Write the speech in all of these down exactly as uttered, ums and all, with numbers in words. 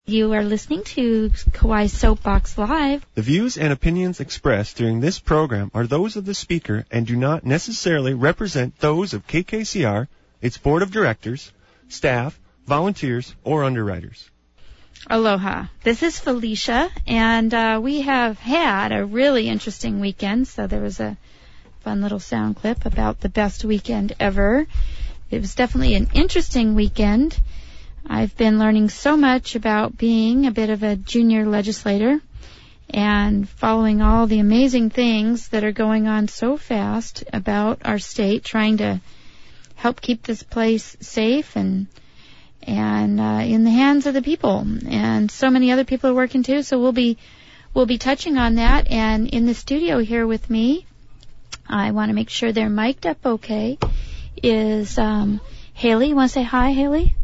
You are listening to Kauai Soapbox Live. The views and opinions expressed during this program are those of the speaker and do not necessarily represent those of K K C R, its board of directors, staff, volunteers, or underwriters. Aloha. This is Felicia, and uh, we have had a really interesting weekend, so there was a fun little sound clip about the best weekend ever. It was definitely an interesting weekend. I've been learning so much about being a bit of a junior legislator and following all the amazing things that are going on so fast about our state, trying to help keep this place safe and and uh, in the hands of the people. And so many other people are working too, so we'll be we'll be touching on that. And in the studio here with me, I want to make sure they're mic'd up okay, is um, Haley. You want to say hi, Haley?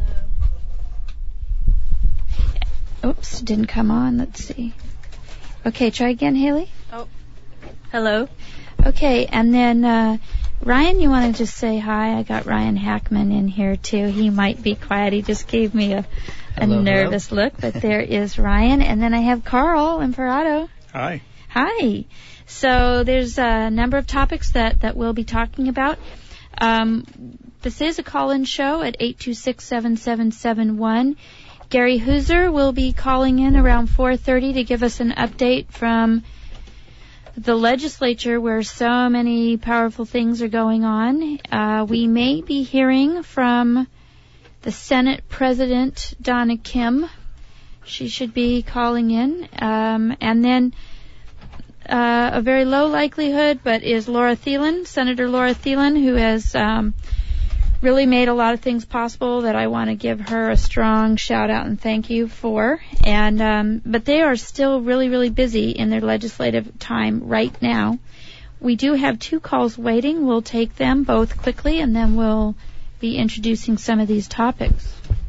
Oops, didn't come on. Let's see. Okay, try again, Haley. Oh, hello. Okay, and then uh, Ryan, you want to just say hi? I got Ryan Hackman in here, too. He might be quiet. He just gave me a, a hello, nervous hello. look, but there is Ryan. And then I have Carl Imperato. Hi. Hi. So there's a number of topics that, that we'll be talking about. Um, this is a call-in show at eight two six, seven seven seven one. Gary Hooser will be calling in around four thirty to give us an update from the legislature where so many powerful things are going on. Uh, we may be hearing from the Senate President, Donna Kim. She should be calling in. Um, and then uh, a very low likelihood, but is Laura Thielen, Senator Laura Thielen, who has um, really made a lot of things possible that I want to give her a strong shout out and thank you for. And um, but they are still really, really busy in their legislative time right now. We do have two calls waiting. We'll take them both quickly, and then we'll be introducing some of these topics.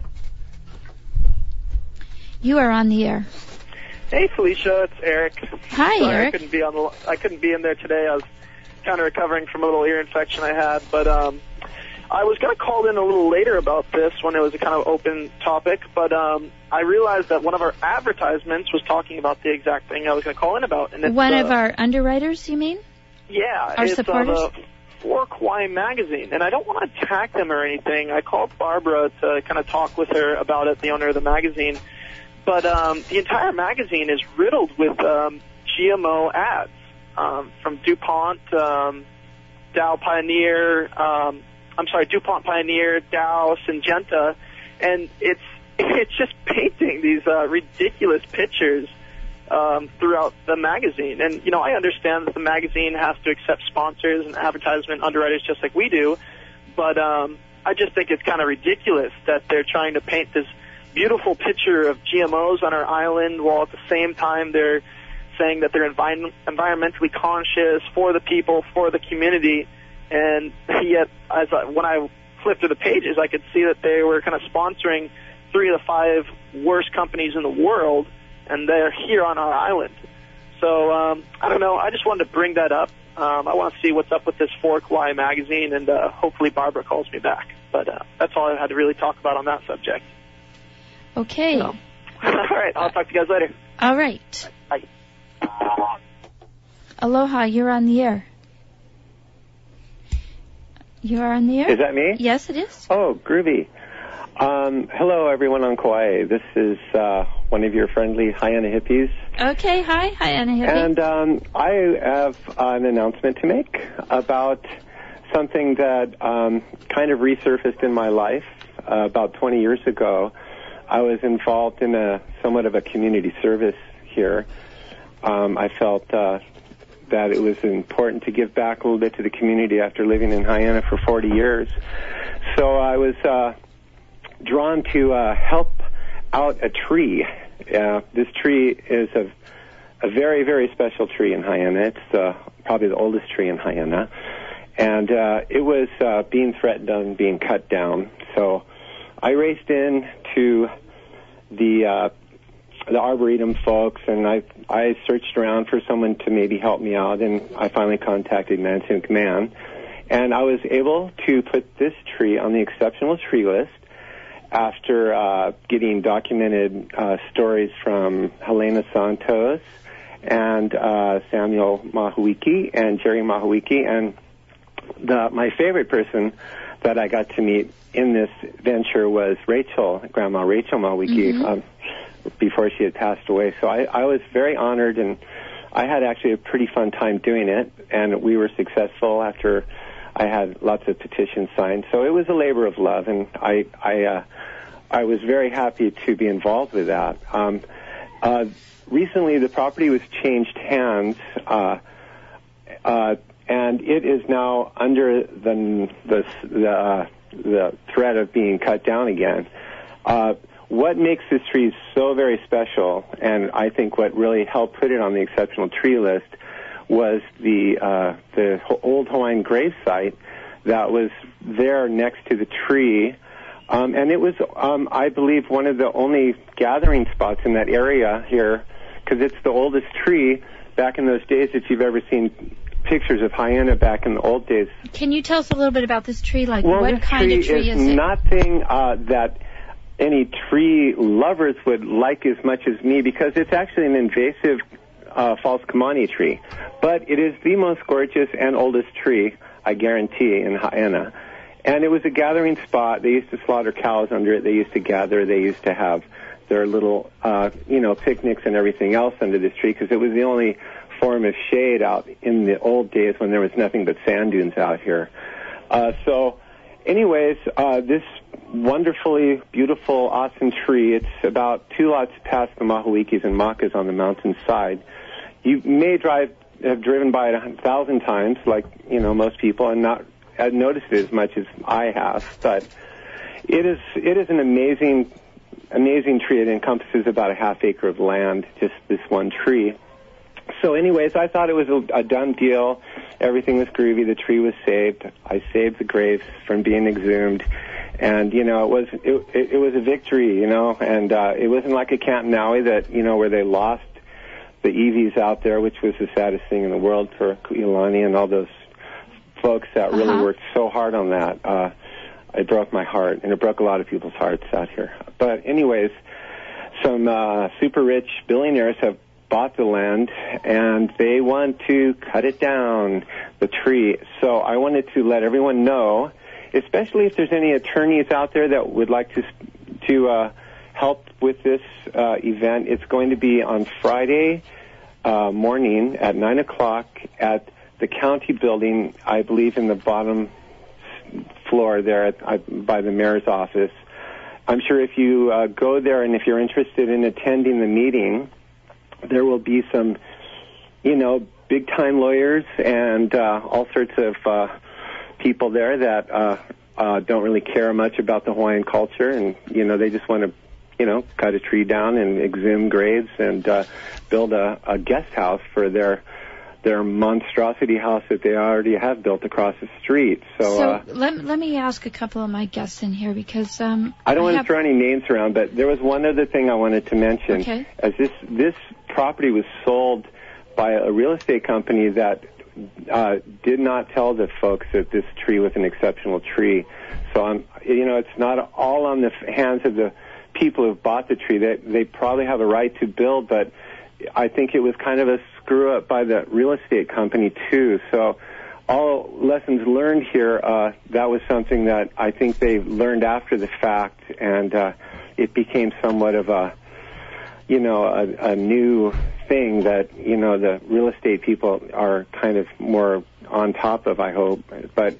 You are on the air. Hey, Felicia, it's Eric. Hi, Sorry, Eric. I couldn't be on the. I couldn't be in there today. I was kind of recovering from a little ear infection I had, but um. I was going to call in a little later about this when it was a kind of open topic, but um, I realized that one of our advertisements was talking about the exact thing I was going to call in about. And it's, one uh, of our underwriters, you mean? Yeah. Our it's, supporters? Uh, the For Kauai magazine, and I don't want to attack them or anything. I called Barbara to kind of talk with her about it, the owner of the magazine, but um, the entire magazine is riddled with um, G M O ads um, from DuPont, um, Dow Pioneer, um, I'm sorry, DuPont Pioneer, Dow, Syngenta, and it's it's just painting these uh, ridiculous pictures um, throughout the magazine. And, you know, I understand that the magazine has to accept sponsors and advertisement underwriters just like we do, but um, I just think it's kind of ridiculous that they're trying to paint this beautiful picture of G M Os on our island while at the same time they're saying that they're envi- environmentally conscious, for the people, for the community. And yet, as I, when I flipped through the pages, I could see that they were kind of sponsoring three of the five worst companies in the world, and they're here on our island. So, um, I don't know. I just wanted to bring that up. Um, I want to see what's up with this For Kauai magazine, and uh, hopefully Barbara calls me back. But uh, that's all I had to really talk about on that subject. Okay. So, all right. I'll talk to you guys later. All right. Bye. Aloha, you're on the air. You are on the air? Is that me? Yes, it is. Oh, groovy. Um, hello, everyone on Kauai. This is uh, one of your friendly Hyanna hippies. Okay, hi, Hyanna hippie. And um, I have an announcement to make about something that um, kind of resurfaced in my life uh, about twenty years ago. I was involved in a somewhat of a community service here. Um, I felt uh, that it was important to give back a little bit to the community after living in Hyanna for forty years. So I was uh, drawn to uh, help out a tree. Uh, this tree is a, a very, very special tree in Hyanna. It's uh, probably the oldest tree in Hyanna. And uh, it was uh, being threatened on being cut down. So I raced in to the uh, the Arboretum folks, and I I searched around for someone to maybe help me out, and I finally contacted Nancy McMahon, and I was able to put this tree on the exceptional tree list after uh, getting documented uh, stories from Helena Santos and uh, Samuel Mahuiki and Jerry Mahuiki, and the, my favorite person that I got to meet in this venture was Rachel, Grandma Rachel Mahuiki, mm-hmm. um, before she had passed away. So I, I was very honored, and I had actually a pretty fun time doing it, and we were successful after I had lots of petitions signed. So it was a labor of love, and I I, uh, I was very happy to be involved with that. Um, uh, recently, the property was changed hands, uh, uh, and it is now under the the the, uh, the threat of being cut down again. Uh, what makes this tree so very special, and I think what really helped put it on the exceptional tree list, was the uh, the old Hawaiian grave site that was there next to the tree. Um, and it was, um, I believe, one of the only gathering spots in that area here, because it's the oldest tree back in those days, if you've ever seen pictures of Hyanna back in the old days. Can you tell us a little bit about this tree? Like, well, what kind tree of tree is, is it? Nothing uh, that any tree lovers would like as much as me, because it's actually an invasive uh, false Kamani tree. But it is the most gorgeous and oldest tree, I guarantee, in Hyanna. And it was a gathering spot. They used to slaughter cows under it. They used to gather. They used to have their little, uh, you know, picnics and everything else under this tree, because it was the only form of shade out in the old days when there was nothing but sand dunes out here. Uh, so, anyways, uh, this wonderfully beautiful, awesome tree, it's about two lots past the Mahuikis and Makas on the mountainside. You may drive, have driven by it a thousand times, like, you know, most people, and not have noticed it as much as I have. But it is it is an amazing, amazing tree. It encompasses about a half acre of land, just this one tree. So anyways, I thought it was a, a done deal. Everything was groovy. The tree was saved. I saved the graves from being exhumed. And, you know, it was it, it, it was a victory, you know, and uh, it wasn't like a Canton Alley that, you know, where they lost the E Vs out there, which was the saddest thing in the world for Kuilani and all those folks that really uh-huh. worked so hard on that. Uh, it broke my heart, and it broke a lot of people's hearts out here. But anyways, some uh, super rich billionaires have bought the land, and they want to cut it down, the tree. So I wanted to let everyone know, especially if there's any attorneys out there that would like to to uh, help with this uh, event. It's going to be on Friday uh, morning at nine o'clock at the county building, I believe in the bottom floor there at, uh, by the mayor's office. I'm sure if you uh, go there and if you're interested in attending the meeting, there will be some, you know, big-time lawyers and uh, all sorts of uh, people there that uh, uh, don't really care much about the Hawaiian culture, and, you know, they just want to, you know, cut a tree down and exhume graves and uh, build a, a guest house for their their monstrosity house that they already have built across the street. So, so uh, let, let me ask a couple of my guests in here, because um, I don't I want have... to throw any names around, but there was one other thing I wanted to mention. Okay. As this this property was sold by a real estate company that uh, did not tell the folks that this tree was an exceptional tree. So, I'm, you know, it's not all on the hands of the people who bought the tree. They, they probably have a right to build, but I think it was kind of a screw up by the real estate company too. So all lessons learned here, uh, that was something that I think they learned after the fact, and uh, it became somewhat of a, you know, a, a new thing that, you know, the real estate people are kind of more on top of, I hope. But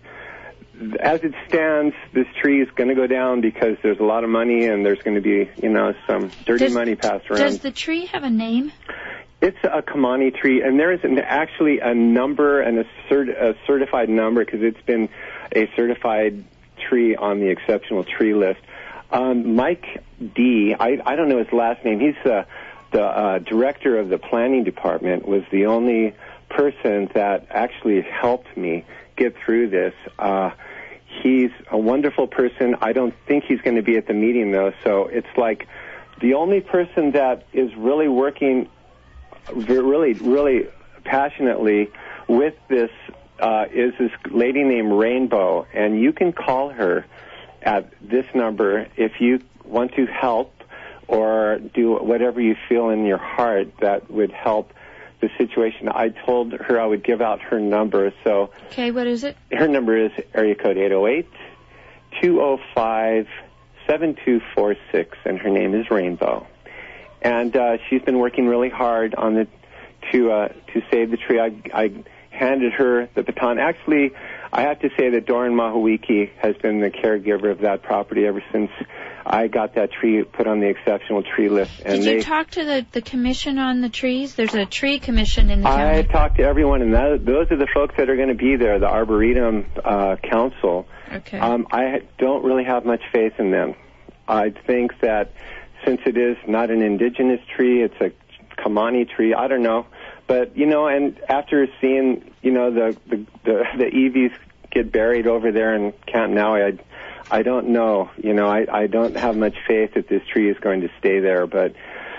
as it stands, this tree is going to go down because there's a lot of money and there's going to be, you know, some dirty does, money passed around. Does the tree have a name? It's a Kamani tree, and there is an, actually a number and a, cert, a certified number, because it's been a certified tree on the exceptional tree list. Um, Mike D., I, I don't know his last name. He's the, the uh, director of the planning department, was the only person that actually helped me get through this. Uh, he's a wonderful person. I don't think he's going to be at the meeting, though, so it's like the only person that is really working really, really passionately with this uh, is this lady named Rainbow, and you can call her at this number if you want to help or do whatever you feel in your heart that would help the situation. I told her I would give out her number. So okay, what is it? Her number is area code eight oh eight, two oh five, seven two four six, and her name is Rainbow. And uh, she's been working really hard on the to uh, to save the tree. I, I handed her the baton. Actually, I have to say that Doran Mahawiki has been the caregiver of that property ever since I got that tree put on the exceptional tree list. And Did you they, talk to the, the commission on the trees? There's a tree commission in the county. I've talked to everyone, and that, those are the folks that are going to be there, the Arboretum uh, Council. Okay. Um, I don't really have much faith in them. I think that since it is not an indigenous tree, it's a Kamani tree, I don't know. But, you know, and after seeing, you know, the the, the, the E Vs get buried over there in Canton Alley, I, I don't know. You know, I, I don't have much faith that this tree is going to stay there. But,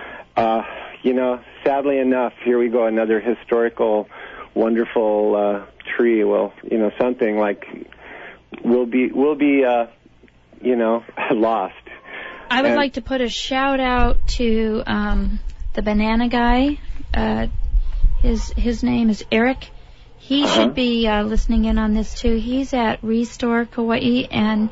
uh, you know, sadly enough, here we go, another historical, wonderful uh, tree. Well, you know, something like will be, will be uh, you know, lost. I would and, like to put a shout out to um, the banana guy. Uh, his his name is Eric. He uh-huh. should be uh, listening in on this too. He's at Restore Kauai, and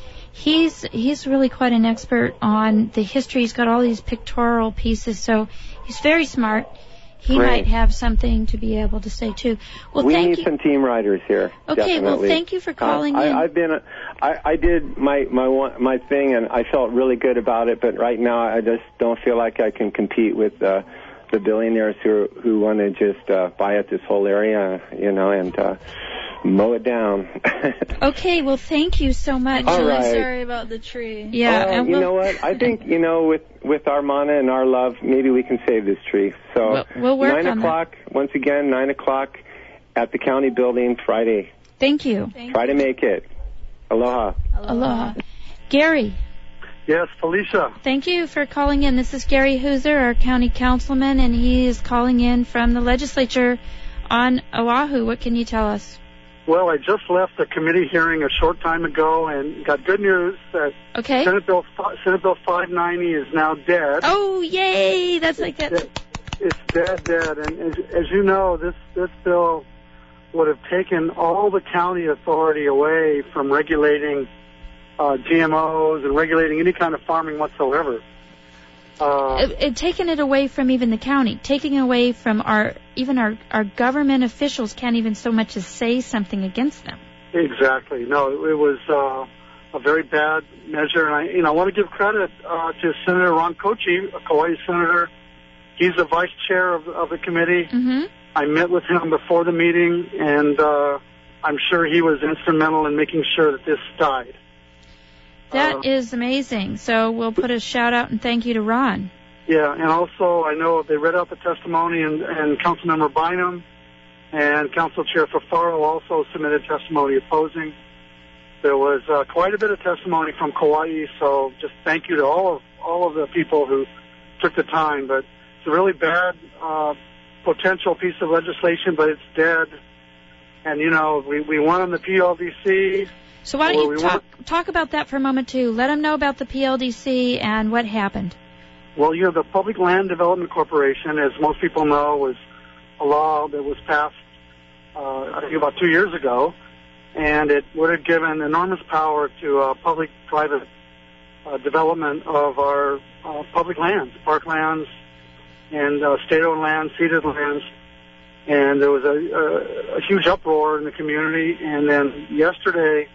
he's he's really quite an expert on the history. He's got all these pictorial pieces, so he's very smart. He Great. might have something to be able to say too. Well, we thank need you. some team riders here. Okay, definitely. well, thank you for calling uh, in. I, I've been, I, I did my my one, my thing, and I felt really good about it. But right now, I just don't feel like I can compete with uh, the billionaires who who want to just uh, buy up this whole area, you know, and uh, mow it down. Okay, well, thank you so much. All I'm right. sorry about the tree. Yeah, Uh, and you we'll, know what? I think, you know, with with our mana and our love, maybe we can save this tree. So We'll- we'll work nine on that. o'clock once again, nine o'clock at the county building Friday. Thank you. Thank Try to make it. Aloha. Aloha. Gary, Yes, Felicia. thank you for calling in. This is Gary Hooser, our county councilman, and he is calling in from the legislature on Oahu. What can you tell us? Well, I just left a committee hearing a short time ago and got good news that Okay. Senate Bill Senate Bill five ninety is now dead. Oh, yay! That's like that. It's dead, dead. And as, as you know, this this bill would have taken all the county authority away from regulating uh, G M Os and regulating any kind of farming whatsoever. Uh, It, it taken it away from even the county, taking away from our even our our government officials can't even so much as say something against them. Exactly. No, it was uh, a very bad measure, and I, you know, I want to give credit uh, to Senator Ron Kochi, a Kauai senator. He's the vice chair of, of the committee. Mm-hmm. I met with him before the meeting, and uh, I'm sure he was instrumental in making sure that this died. That Uh, is amazing. So we'll put a shout out and thank you to Ron. Yeah, and also I know they read out the testimony, and, and Councilmember Bynum and Council Chair Fafaro also submitted testimony opposing. There was uh, quite a bit of testimony from Kauai, so just thank you to all of all of the people who took the time. But it's a really bad uh, potential piece of legislation, but it's dead. And you know, we we won on the P L D C. So why don't Well, you we talk want- talk about that for a moment too? Let them know about the P L D C and what happened. Well, you know, the Public Land Development Corporation, as most people know, was a law that was passed, uh, I think about two years ago, and it would have given enormous power to uh, public-private uh, development of our uh, public lands, parklands, and uh, state-owned lands, ceded lands. And there was a, a, a huge uproar in the community. And then yesterday,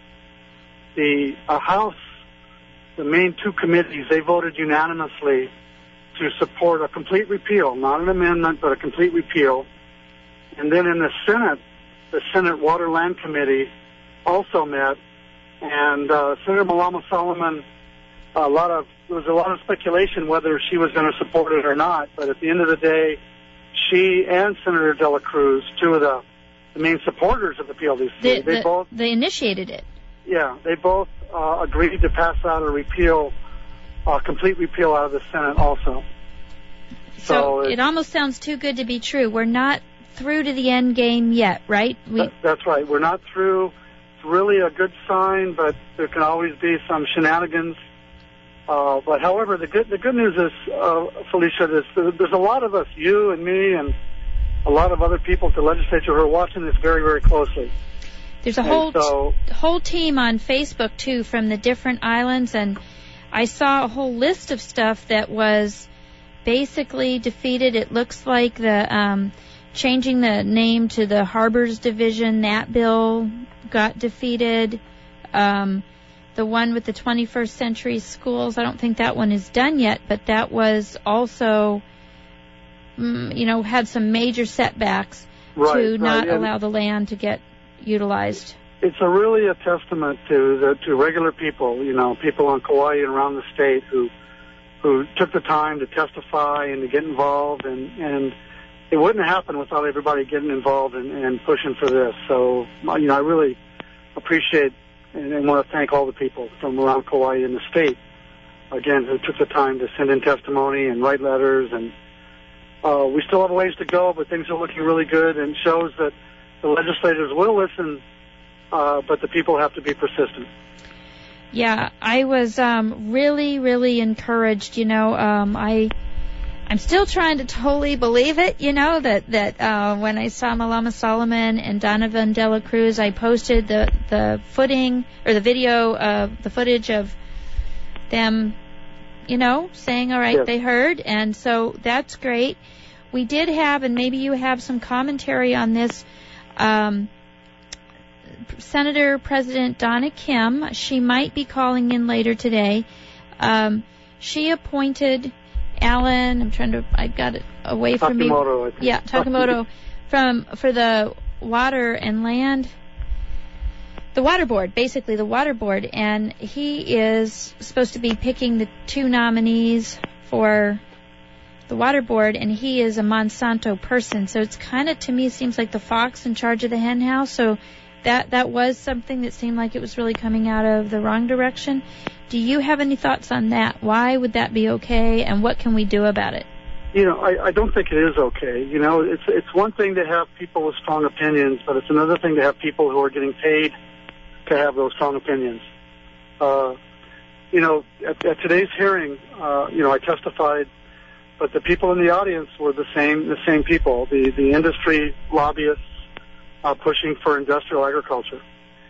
the uh, House, the main two committees, they voted unanimously to support a complete repeal, not an amendment, but a complete repeal. And then in the Senate, the Senate Water Land Committee also met, and uh, Senator Malama Solomon, a lot of there was a lot of speculation whether she was going to support it or not. But at the end of the day, she and Senator De La Cruz, two of the, the main supporters of the P L D C, They, they the- both, they initiated it. yeah, they both uh, agreed to pass out a repeal, a complete repeal out of the Senate also. So, So it it- almost sounds too good to be true. We're not through to the end game yet, right? We That- That's right. We're not through. really a good sign, but there can always be some shenanigans. Uh, but however, the good the good news is, uh, Felicia, there's, there's a lot of us, you and me, and a lot of other people at the legislature who are watching this very, very closely. There's a whole so, t- whole team on Facebook too from the different islands, and I saw a whole list of stuff that was basically defeated. It looks like the um, changing the name to the Harbors Division, that bill got defeated. Um, the one with the twenty-first century schools, I don't think that one is done yet, but that was also, mm, you know, had some major setbacks right, to right. not and allow the land to get utilized. It's a really a testament to the to regular people, you know, people on Kauai and around the state who who took the time to testify and to get involved, and, and it wouldn't happen without everybody getting involved and, and pushing for this. So, you know, I really appreciate and, and want to thank all the people from around Kauai and the state, again, who took the time to send in testimony and write letters. And uh, we still have a ways to go, but things are looking really good, and shows that the legislators will listen, uh, but the people have to be persistent. Yeah, I was um, really, really encouraged. You know, um, I, I'm still trying to totally believe it. You know that that uh, when I saw Malama Solomon and Donovan De La Cruz, I posted the the footing or the video, uh, the footage of them, you know, saying, "All right, yes. They heard," and so that's great. We did have, and maybe you have some commentary on this. Um, Senator President Donna Kim, she might be calling in later today. Um, she appointed Alan, I'm trying to, I got it away from me. Takemoto, I think. Yeah, Takemoto, from, for the water and land, the water board, basically the water board, and he is supposed to be picking the two nominees for the water board, and he is a Monsanto person, so it's kind of, to me, seems like the fox in charge of the hen house, so That that was something that seemed like it was really coming out of the wrong direction. Do you have any thoughts on that? Why would that be okay, and what can we do about it? You know, I, I don't think it is okay. You know, it's it's one thing to have people with strong opinions, but it's another thing to have people who are getting paid to have those strong opinions. Uh, you know, at, at today's hearing, uh, you know, I testified, but the people in the audience were the same the same people, the the industry lobbyists. Uh, pushing for industrial agriculture.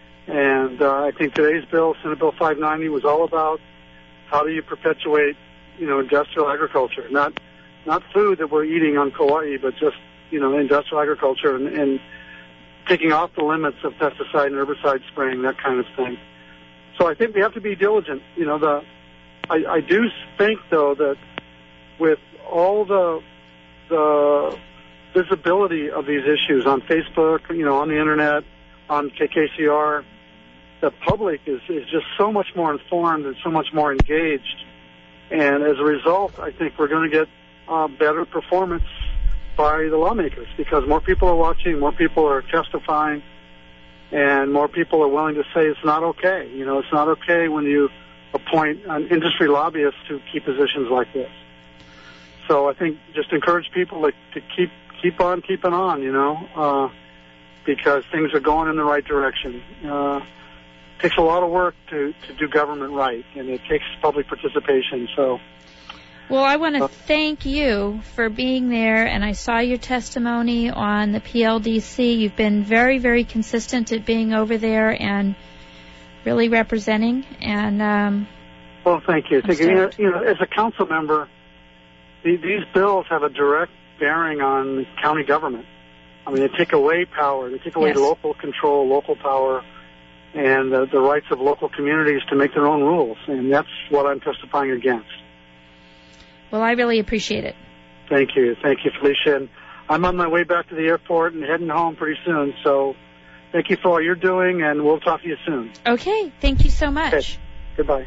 And uh, I think today's bill, Senate Bill five ninety, was all about how do you perpetuate, you know, industrial agriculture, not not food that we're eating on Kauai, but just, you know, industrial agriculture and, and taking off the limits of pesticide and herbicide spraying, that kind of thing. So I think we have to be diligent. You know, the I, I do think, though, that with all the the visibility of these issues on Facebook, you know, on the internet, on K K C R, the public is, is just so much more informed and so much more engaged. And as a result, I think we're going to get uh, better performance by the lawmakers because more people are watching, more people are testifying, and more people are willing to say it's not okay. You know, it's not okay when you appoint an industry lobbyist to key positions like this. So I think just encourage people to, to keep keep on keeping on, you know, uh, because things are going in the right direction. Uh, it takes a lot of work to, to do government right, and it takes public participation. So, well, I want to uh, thank you for being there, and I saw your testimony on the P L D C. You've been very, very consistent at being over there and really representing. And um, well, thank you. Thank you. You know, as a council member, the, these bills have a direct bearing on county government. I mean, they take away power. They take away yes. local control, local power, and uh, the rights of local communities to make their own rules. And that's what I'm testifying against. Well, I really appreciate it. Thank you. Thank you, Felicia. And I'm on my way back to the airport and heading home pretty soon. So thank you for all you're doing, and we'll talk to you soon. Okay. Thank you so much. Okay. Goodbye.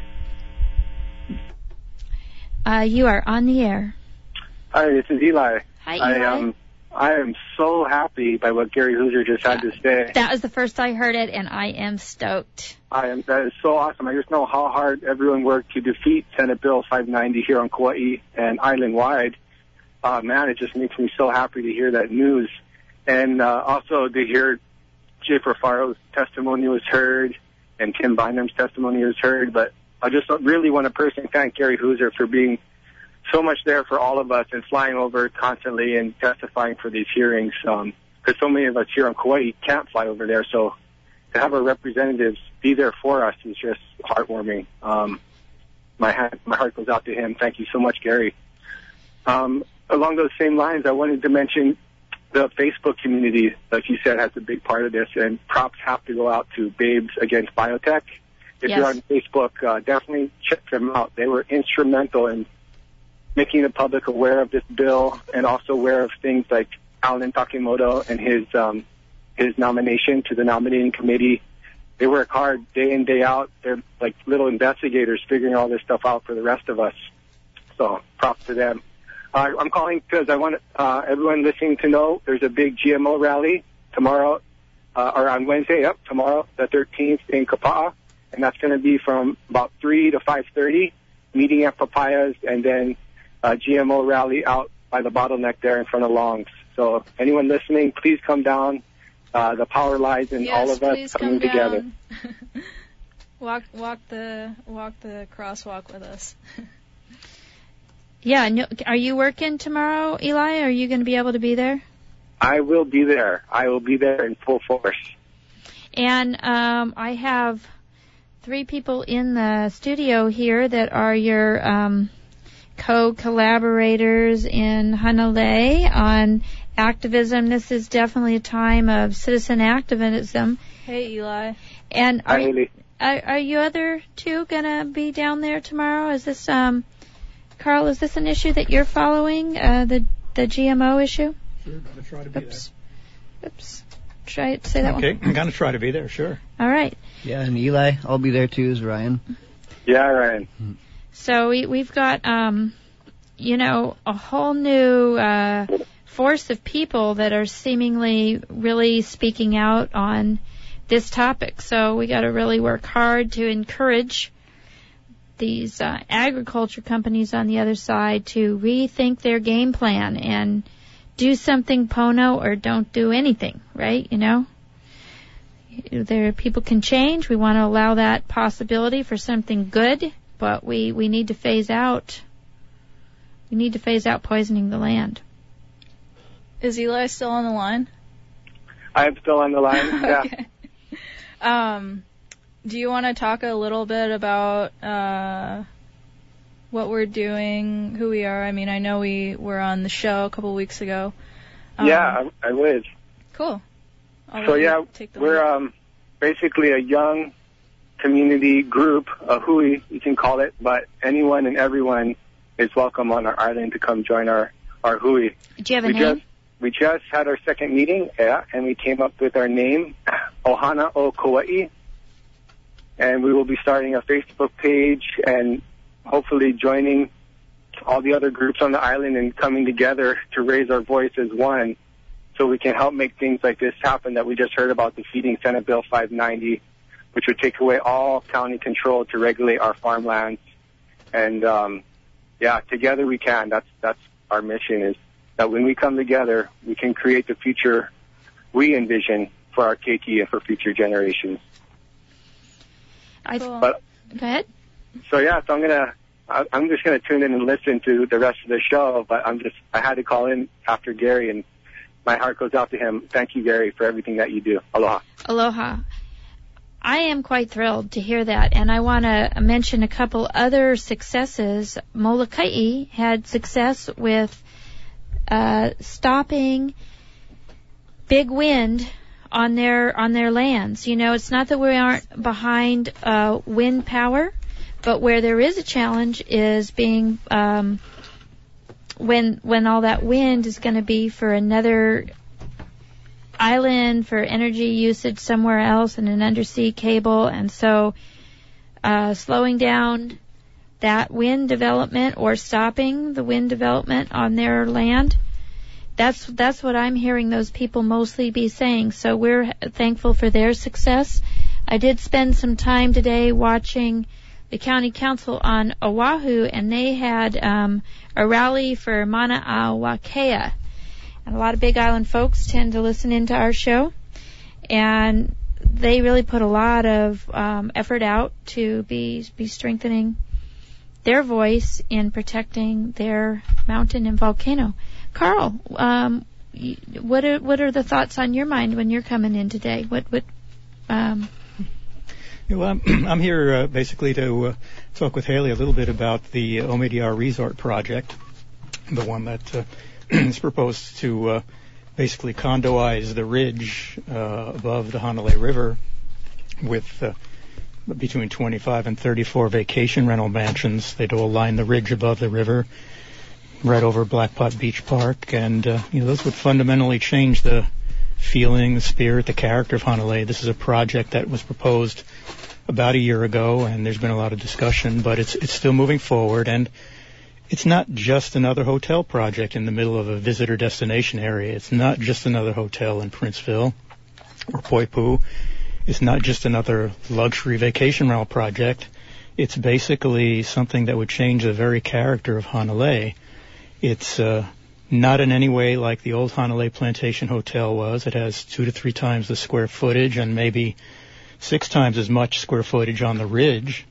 Uh, you are on the air. Hi, this is Eli. Hi, Eli. I, um, I am so happy by what Gary Hoosier just had to say. That was the first I heard it, and I am stoked. I am. That is so awesome. I just know how hard everyone worked to defeat Senate Bill five ninety here on Kauai and island-wide. Uh, man, it just makes me so happy to hear that news. And uh, also to hear Schaefer Faro's testimony was heard and Tim Bynum's testimony was heard, but I just really want to personally thank Gary Hooser for being so much there for all of us and flying over constantly and testifying for these hearings, because um, so many of us here in Kauai can't fly over there, so to have our representatives be there for us is just heartwarming. Um, my, hand, my heart goes out to him. Thank you so much, Gary. Um, along those same lines, I wanted to mention the Facebook community, like you said, has a big part of this, and props have to go out to Babes Against Biotech. If yes. you're on Facebook, uh, definitely check them out. They were instrumental in making the public aware of this bill and also aware of things like Alan Takemoto and his um, his nomination to the nominating committee. They work hard day in, day out. They're like little investigators figuring all this stuff out for the rest of us. So props to them. Uh, I'm calling because I want uh, everyone listening to know there's a big G M O rally tomorrow, uh, or on Wednesday, yep, tomorrow, the thirteenth in Kapa'a, and that's going to be from about three to five thirty, meeting at Papayas, and then a G M O rally out by the bottleneck there in front of Longs. So anyone listening, please come down. Uh, the power lies in yes, all of us coming together. walk, walk the, walk the crosswalk with us. Yeah, no, are you working tomorrow, Eli? Are you going to be able to be there? I will be there. I will be there in full force. And um, I have three people in the studio here that are your um, co-collaborators in Hanalei on activism. This is definitely a time of citizen activism. Hey, Eli. And are, Hi, Haley. are, are you other two going to be down there tomorrow? Is this... um? Carl, is this an issue that you're following, uh, the the G M O issue? Sure, going to try to be Oops. there. Oops. Try to say that okay, one. I'm going to try to be there, sure. All right. Yeah, and Eli, I'll be there too, is Ryan. Yeah, Ryan. So we, we've got, um, you know, a whole new uh, force of people that are seemingly really speaking out on this topic. So we got to really work hard to encourage these uh, agriculture companies on the other side to rethink their game plan and do something Pono or don't do anything, right? You know, there people can change. We want to allow that possibility for something good, but we, we need to phase out. We need to phase out poisoning the land. Is Eli still on the line? I'm still on the line. Yeah. Okay. Um. Do you want to talk a little bit about uh, what we're doing, who we are? I mean, I know we were on the show a couple of weeks ago. Um, yeah, I, I would. Cool. I'll So, yeah, we're um, basically a young community group, a hui, you can call it, but anyone and everyone is welcome on our island to come join our, our hui. Do you have a we name? Just, we just had our second meeting, yeah, and we came up with our name, Ohana o Kauai. And we will be starting a Facebook page and hopefully joining all the other groups on the island and coming together to raise our voice as one so we can help make things like this happen that we just heard about, defeating Senate Bill five ninety, which would take away all county control to regulate our farmlands. And, um, yeah, together we can. That's, that's our mission, is that when we come together, we can create the future we envision for our keiki and for future generations. I, Cool. But, go ahead. So yeah, so I'm gonna, I, I'm just gonna tune in and listen to the rest of the show. But I'm just, I had to call in after Gary, and my heart goes out to him. Thank you, Gary, for everything that you do. Aloha. Aloha. I am quite thrilled to hear that, and I want to mention a couple other successes. Molokai had success with uh, stopping big wind on their on their lands. You know, it's not that we aren't behind uh, wind power, but where there is a challenge is being um, when when all that wind is going to be for another island for energy usage somewhere else in an undersea cable, and so uh, slowing down that wind development or stopping the wind development on their land. That's that's what I'm hearing those people mostly be saying. So we're thankful for their success. I did spend some time today watching the county council on Oahu, and they had um, a rally for Mana'ā Wakea. And a lot of Big Island folks tend to listen into our show. and they really put a lot of um, effort out to be be strengthening their voice in protecting their mountain and volcano. Carl, um, what are what are the thoughts on your mind when you're coming in today? What what? Um, Yeah, well, I'm, I'm here uh, basically to uh, talk with Haley a little bit about the uh, Omidyar Resort project, the one that uh, is proposed to uh, basically condoize the ridge uh, above the Hanalei River with uh, between twenty-five and thirty-four vacation rental mansions. They'd all line the ridge above the river right over Blackpot Beach Park, and uh, you know, those would fundamentally change the feeling, the spirit, the character of Hanalei. This is a project that was proposed about a year ago, and there's been a lot of discussion, but it's it's still moving forward, and it's not just another hotel project in the middle of a visitor destination area. It's not just another hotel in Princeville or Poipu. It's not just another luxury vacation rental project. It's basically something that would change the very character of Hanalei. It's uh, not in any way like the old Hanalei Plantation Hotel was. It has two to three times the square footage and maybe six times as much square footage on the ridge.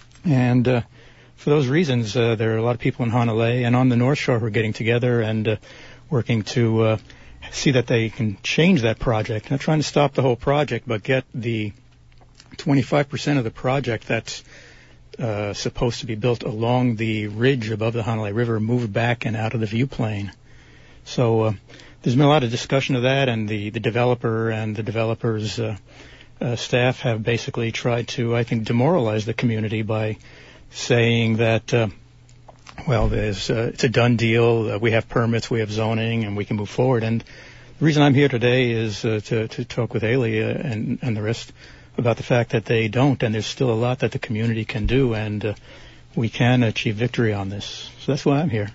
And uh, for those reasons, uh, there are a lot of people in Hanalei and on the North Shore who are getting together and uh, working to uh, see that they can change that project. Not trying to stop the whole project, but get the twenty-five percent of the project that's uh, supposed to be built along the ridge above the Hanalei River moved back and out of the view plane. So uh, there's been a lot of discussion of that, and the, the developer and the developer's uh, uh, staff have basically tried to, I think, demoralize the community by saying that, uh, well, there's, uh, it's a done deal, uh, we have permits, we have zoning, and we can move forward. And the reason I'm here today is uh, to, to talk with Haley uh, and, and the rest about the fact that they don't, and there's still a lot that the community can do, and uh, we can achieve victory on this. So that's why I'm here.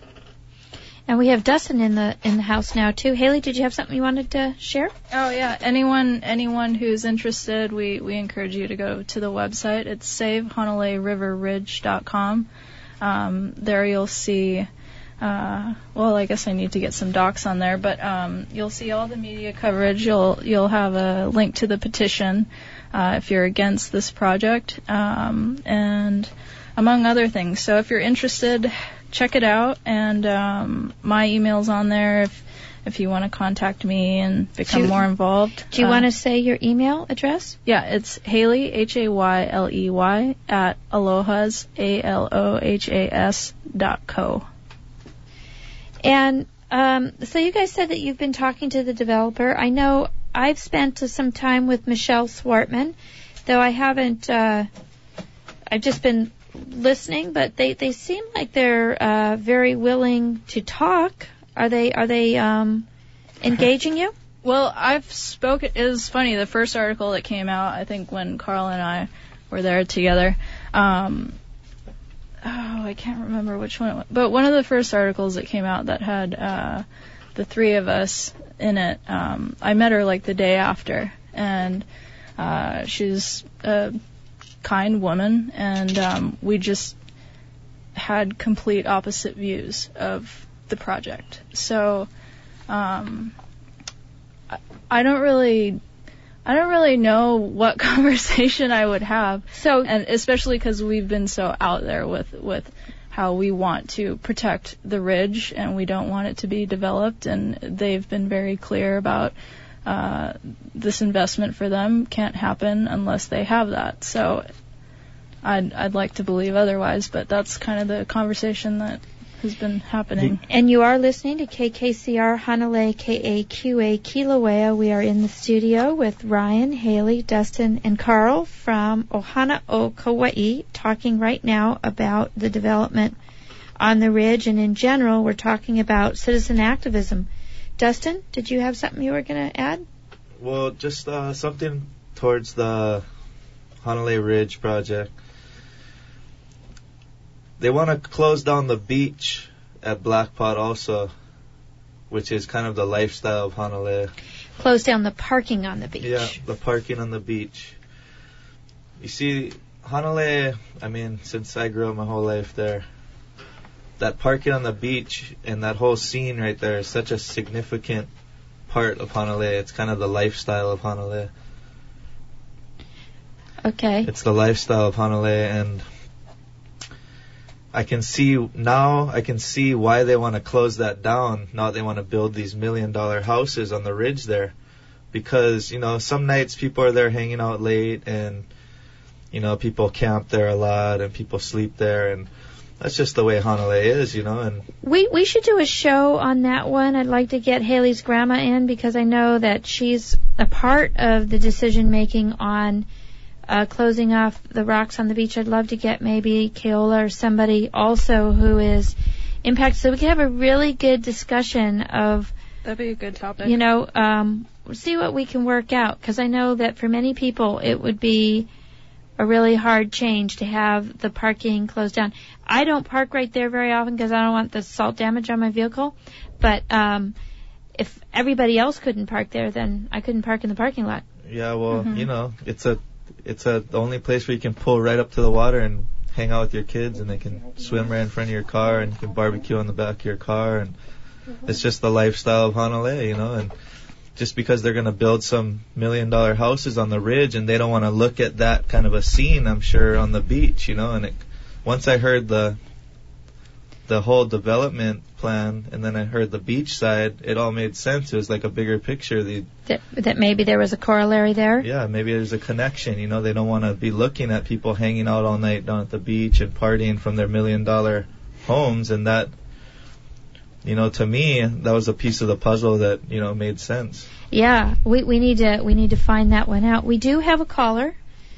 And we have Dustin in the in the house now too. Haley, did you have something you wanted to share? Oh yeah, anyone anyone who's interested, we, we encourage you to go to the website. It's save hanalei river ridge dot com. Um, there you'll see, uh, well, I guess I need to get some docs on there, but um, you'll see all the media coverage. You'll you'll have a link to the petition uh, if you're against this project, um, and among other things. So if you're interested, check it out, and um, my email's on there if if you want to contact me and become you, more involved. Do you uh, want to say your email address? Yeah, it's Haley, H A Y L E Y, at alohas, A L O H A S, dot co. And um, so you guys said that you've been talking to the developer. I know I've spent some time with Michelle Swartman, though I haven't, uh, I've just been listening, but they, they seem like they're uh, very willing to talk. Are they are they um, engaging you? Well, I've spoken. It was funny. The first article that came out, I think, when Carl and I were there together. Um, oh, I can't remember which one it was, but one of the first articles that came out that had uh, the three of us in it. Um, I met her like the day after, and uh, she's a kind woman, and um, we just had complete opposite views of the project. So um, I, I don't really, I don't really know what conversation I would have. So, and especially because we've been so out there with with how we want to protect the ridge and we don't want it to be developed, and they've been very clear about. Uh, this investment for them can't happen unless they have that. So I'd, I'd like to believe otherwise, but that's kind of the conversation that has been happening. And you are listening to K K C R Hanalei K A Q A Kilauea. We are in the studio with Ryan, Haley, Dustin, and Carl from Ohana o Kauai, talking right now about the development on the ridge, and in general we're talking about citizen activism. Dustin, did you have something you were going to add? Well, just uh, something towards the Hanalei Ridge project. They want to close down the beach at Blackpot also, which is kind of the lifestyle of Hanalei. Close down the parking on the beach. Yeah, the parking on the beach. You see, Hanalei, I mean, since I grew up my whole life there, that parking on the beach and that whole scene right there is such a significant part of Hanalei. It's kind of the lifestyle of Hanalei. Okay. It's the lifestyle of Hanalei, and I can see now, I can see why they want to close that down. Now they want to build these million dollar houses on the ridge there. Because, you know, some nights people are there hanging out late, and, you know, people camp there a lot, and people sleep there, and that's just the way Hanalei is, you know. And we we should do a show on that one. I'd like to get Haley's grandma in, because I know that she's a part of the decision making on uh, closing off the rocks on the beach. I'd love to get maybe Keola or somebody also who is impacted, so we can have a really good discussion of. That'd be a good topic. You know, um, see what we can work out, because I know that for many people it would be a really hard change to have the parking closed down. I don't park right there very often because I don't want the salt damage on my vehicle, but um, if everybody else couldn't park there, then I couldn't park in the parking lot. Yeah, well, Mm-hmm. you know, it's a it's a the only place where you can pull right up to the water and hang out with your kids, and they can swim right in front of your car, and you can barbecue on the back of your car, and it's just the lifestyle of Hanalei, you know. And just because they're going to build some million dollar houses on the ridge, and they don't want to look at that kind of a scene, I'm sure, on the beach, you know. And it, once I heard the the whole development plan, and then I heard the beach side, it all made sense. It was like a bigger picture. The, that, that maybe there was a corollary there? Yeah, maybe there's a connection, you know. They don't want to be looking at people hanging out all night down at the beach and partying from their million dollar homes, and that, you know, to me, that was a piece of the puzzle that, you know, made sense. Yeah, we we need to we need to find that one out. We do have a caller.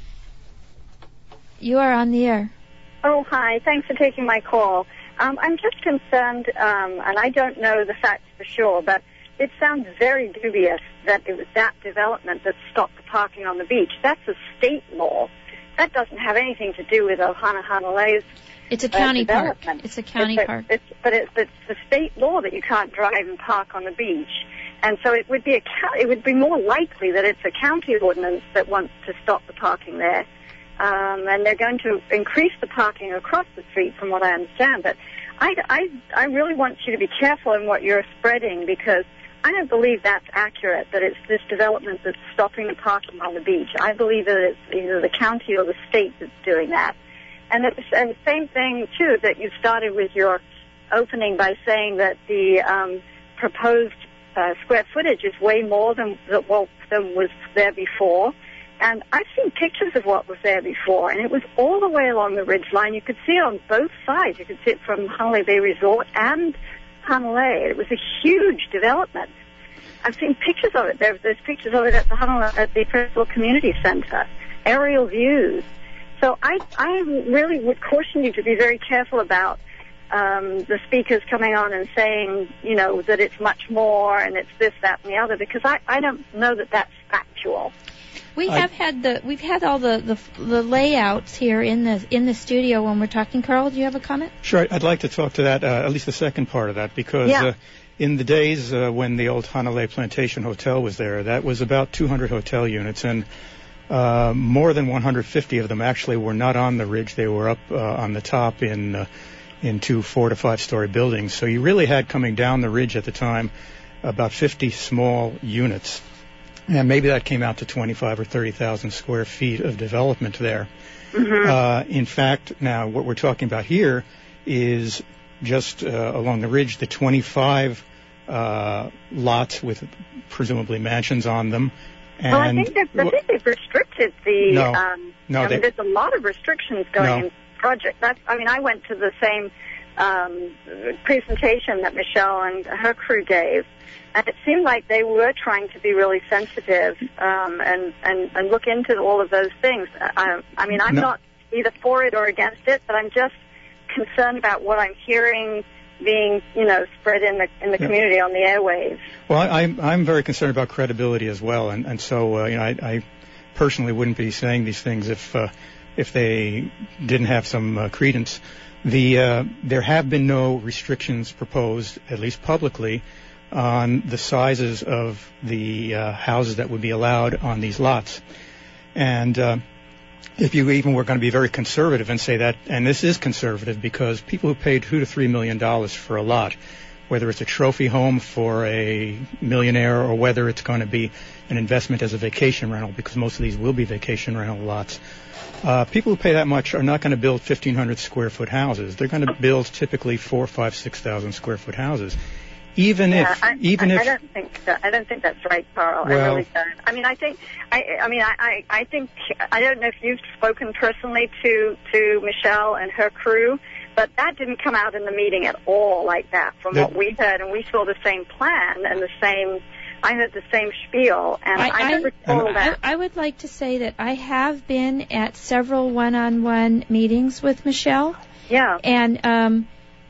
You are on the air. Oh, hi. Thanks for taking my call. Um, I'm just concerned, um, and I don't know the facts for sure, but it sounds very dubious that it was that development that stopped the parking on the beach. That's a state law. That doesn't have anything to do with Ohana Hanalei's. It's a county uh, park. It's a county it's a, park. It's, but it's, it's the state law that you can't drive and park on the beach, and so it would be a it would be more likely that it's a county ordinance that wants to stop the parking there, um, and they're going to increase the parking across the street, from what I understand. But I, I, I really want you to be careful in what you're spreading, because I don't believe that's accurate, that it's this development that's stopping the parking on the beach. I believe that it's either the county or the state that's doing that. And the, and the same thing, too, that you started with your opening by saying that the um, proposed uh, square footage is way more than, than what than was there before. And I've seen pictures of what was there before, and it was all the way along the ridge line. You could see it on both sides. You could see it from Hanalei Bay Resort and Hanalei. It was a huge development. I've seen pictures of it. There, there's pictures of it at the Hanalei, at the Principal Community Center, aerial views. So I, I really would caution you to be very careful about um, the speakers coming on and saying, you know, that it's much more and it's this, that, and the other, because I, I don't know that that's factual. We I, have had the we've had all the, the the layouts here in the in the studio when we're talking. Carl, do you have a comment? Sure, I'd like to talk to that, uh, at least the second part of that, because Yeah. uh, in the days uh, when the old Hanalei Plantation Hotel was there, that was about two hundred hotel units, and uh, more than one hundred fifty of them actually were not on the ridge. They were up uh, on the top in uh, in two four to five story buildings. So you really had coming down the ridge at the time about fifty small units. And maybe that came out to twenty-five or thirty thousand square feet of development there. Mm-hmm. Uh, in fact, now what we're talking about here is just uh, along the ridge, the twenty-five uh, lots with presumably mansions on them. And Well, I think, they've, I think they've restricted the. No. Um, No, I mean, they- there's a lot of restrictions going No. in the project. That's. I mean, I went to the same um, presentation that Michelle and her crew gave, and it seemed like they were trying to be really sensitive um, and, and and look into all of those things. I, I mean, I'm No. not either for it or against it, but I'm just concerned about what I'm hearing being, you know, spread in the in the Yeah. community on the airwaves. Well, I, I'm I'm very concerned about credibility as well, and and so uh, you know I, I personally wouldn't be saying these things if uh, if they didn't have some uh, credence. The uh, there have been no restrictions proposed, at least publicly, on the sizes of the uh, houses that would be allowed on these lots, and uh, if you even were going to be very conservative and say that, and this is conservative because people who paid two to three million dollars for a lot, whether it's a trophy home for a millionaire or whether it's going to be an investment as a vacation rental, because most of these will be vacation rental lots. Uh, people who pay that much are not going to build fifteen hundred square foot houses. They're going to build typically four, five, six thousand square foot houses. Even yeah, if, I, even I, if, I don't think that, I don't think that's right, Carl. Well, I really don't. I mean, I think, I, I mean, I, I, I think, I don't know if you've spoken personally to to Michelle and her crew, but that didn't come out in the meeting at all like that. From the, what we heard, and we saw the same plan and the same. I heard the same spiel, and I, I don't recall I, that. I, I would like to say that I have been at several one-on-one meetings with Michelle. Yeah. And um,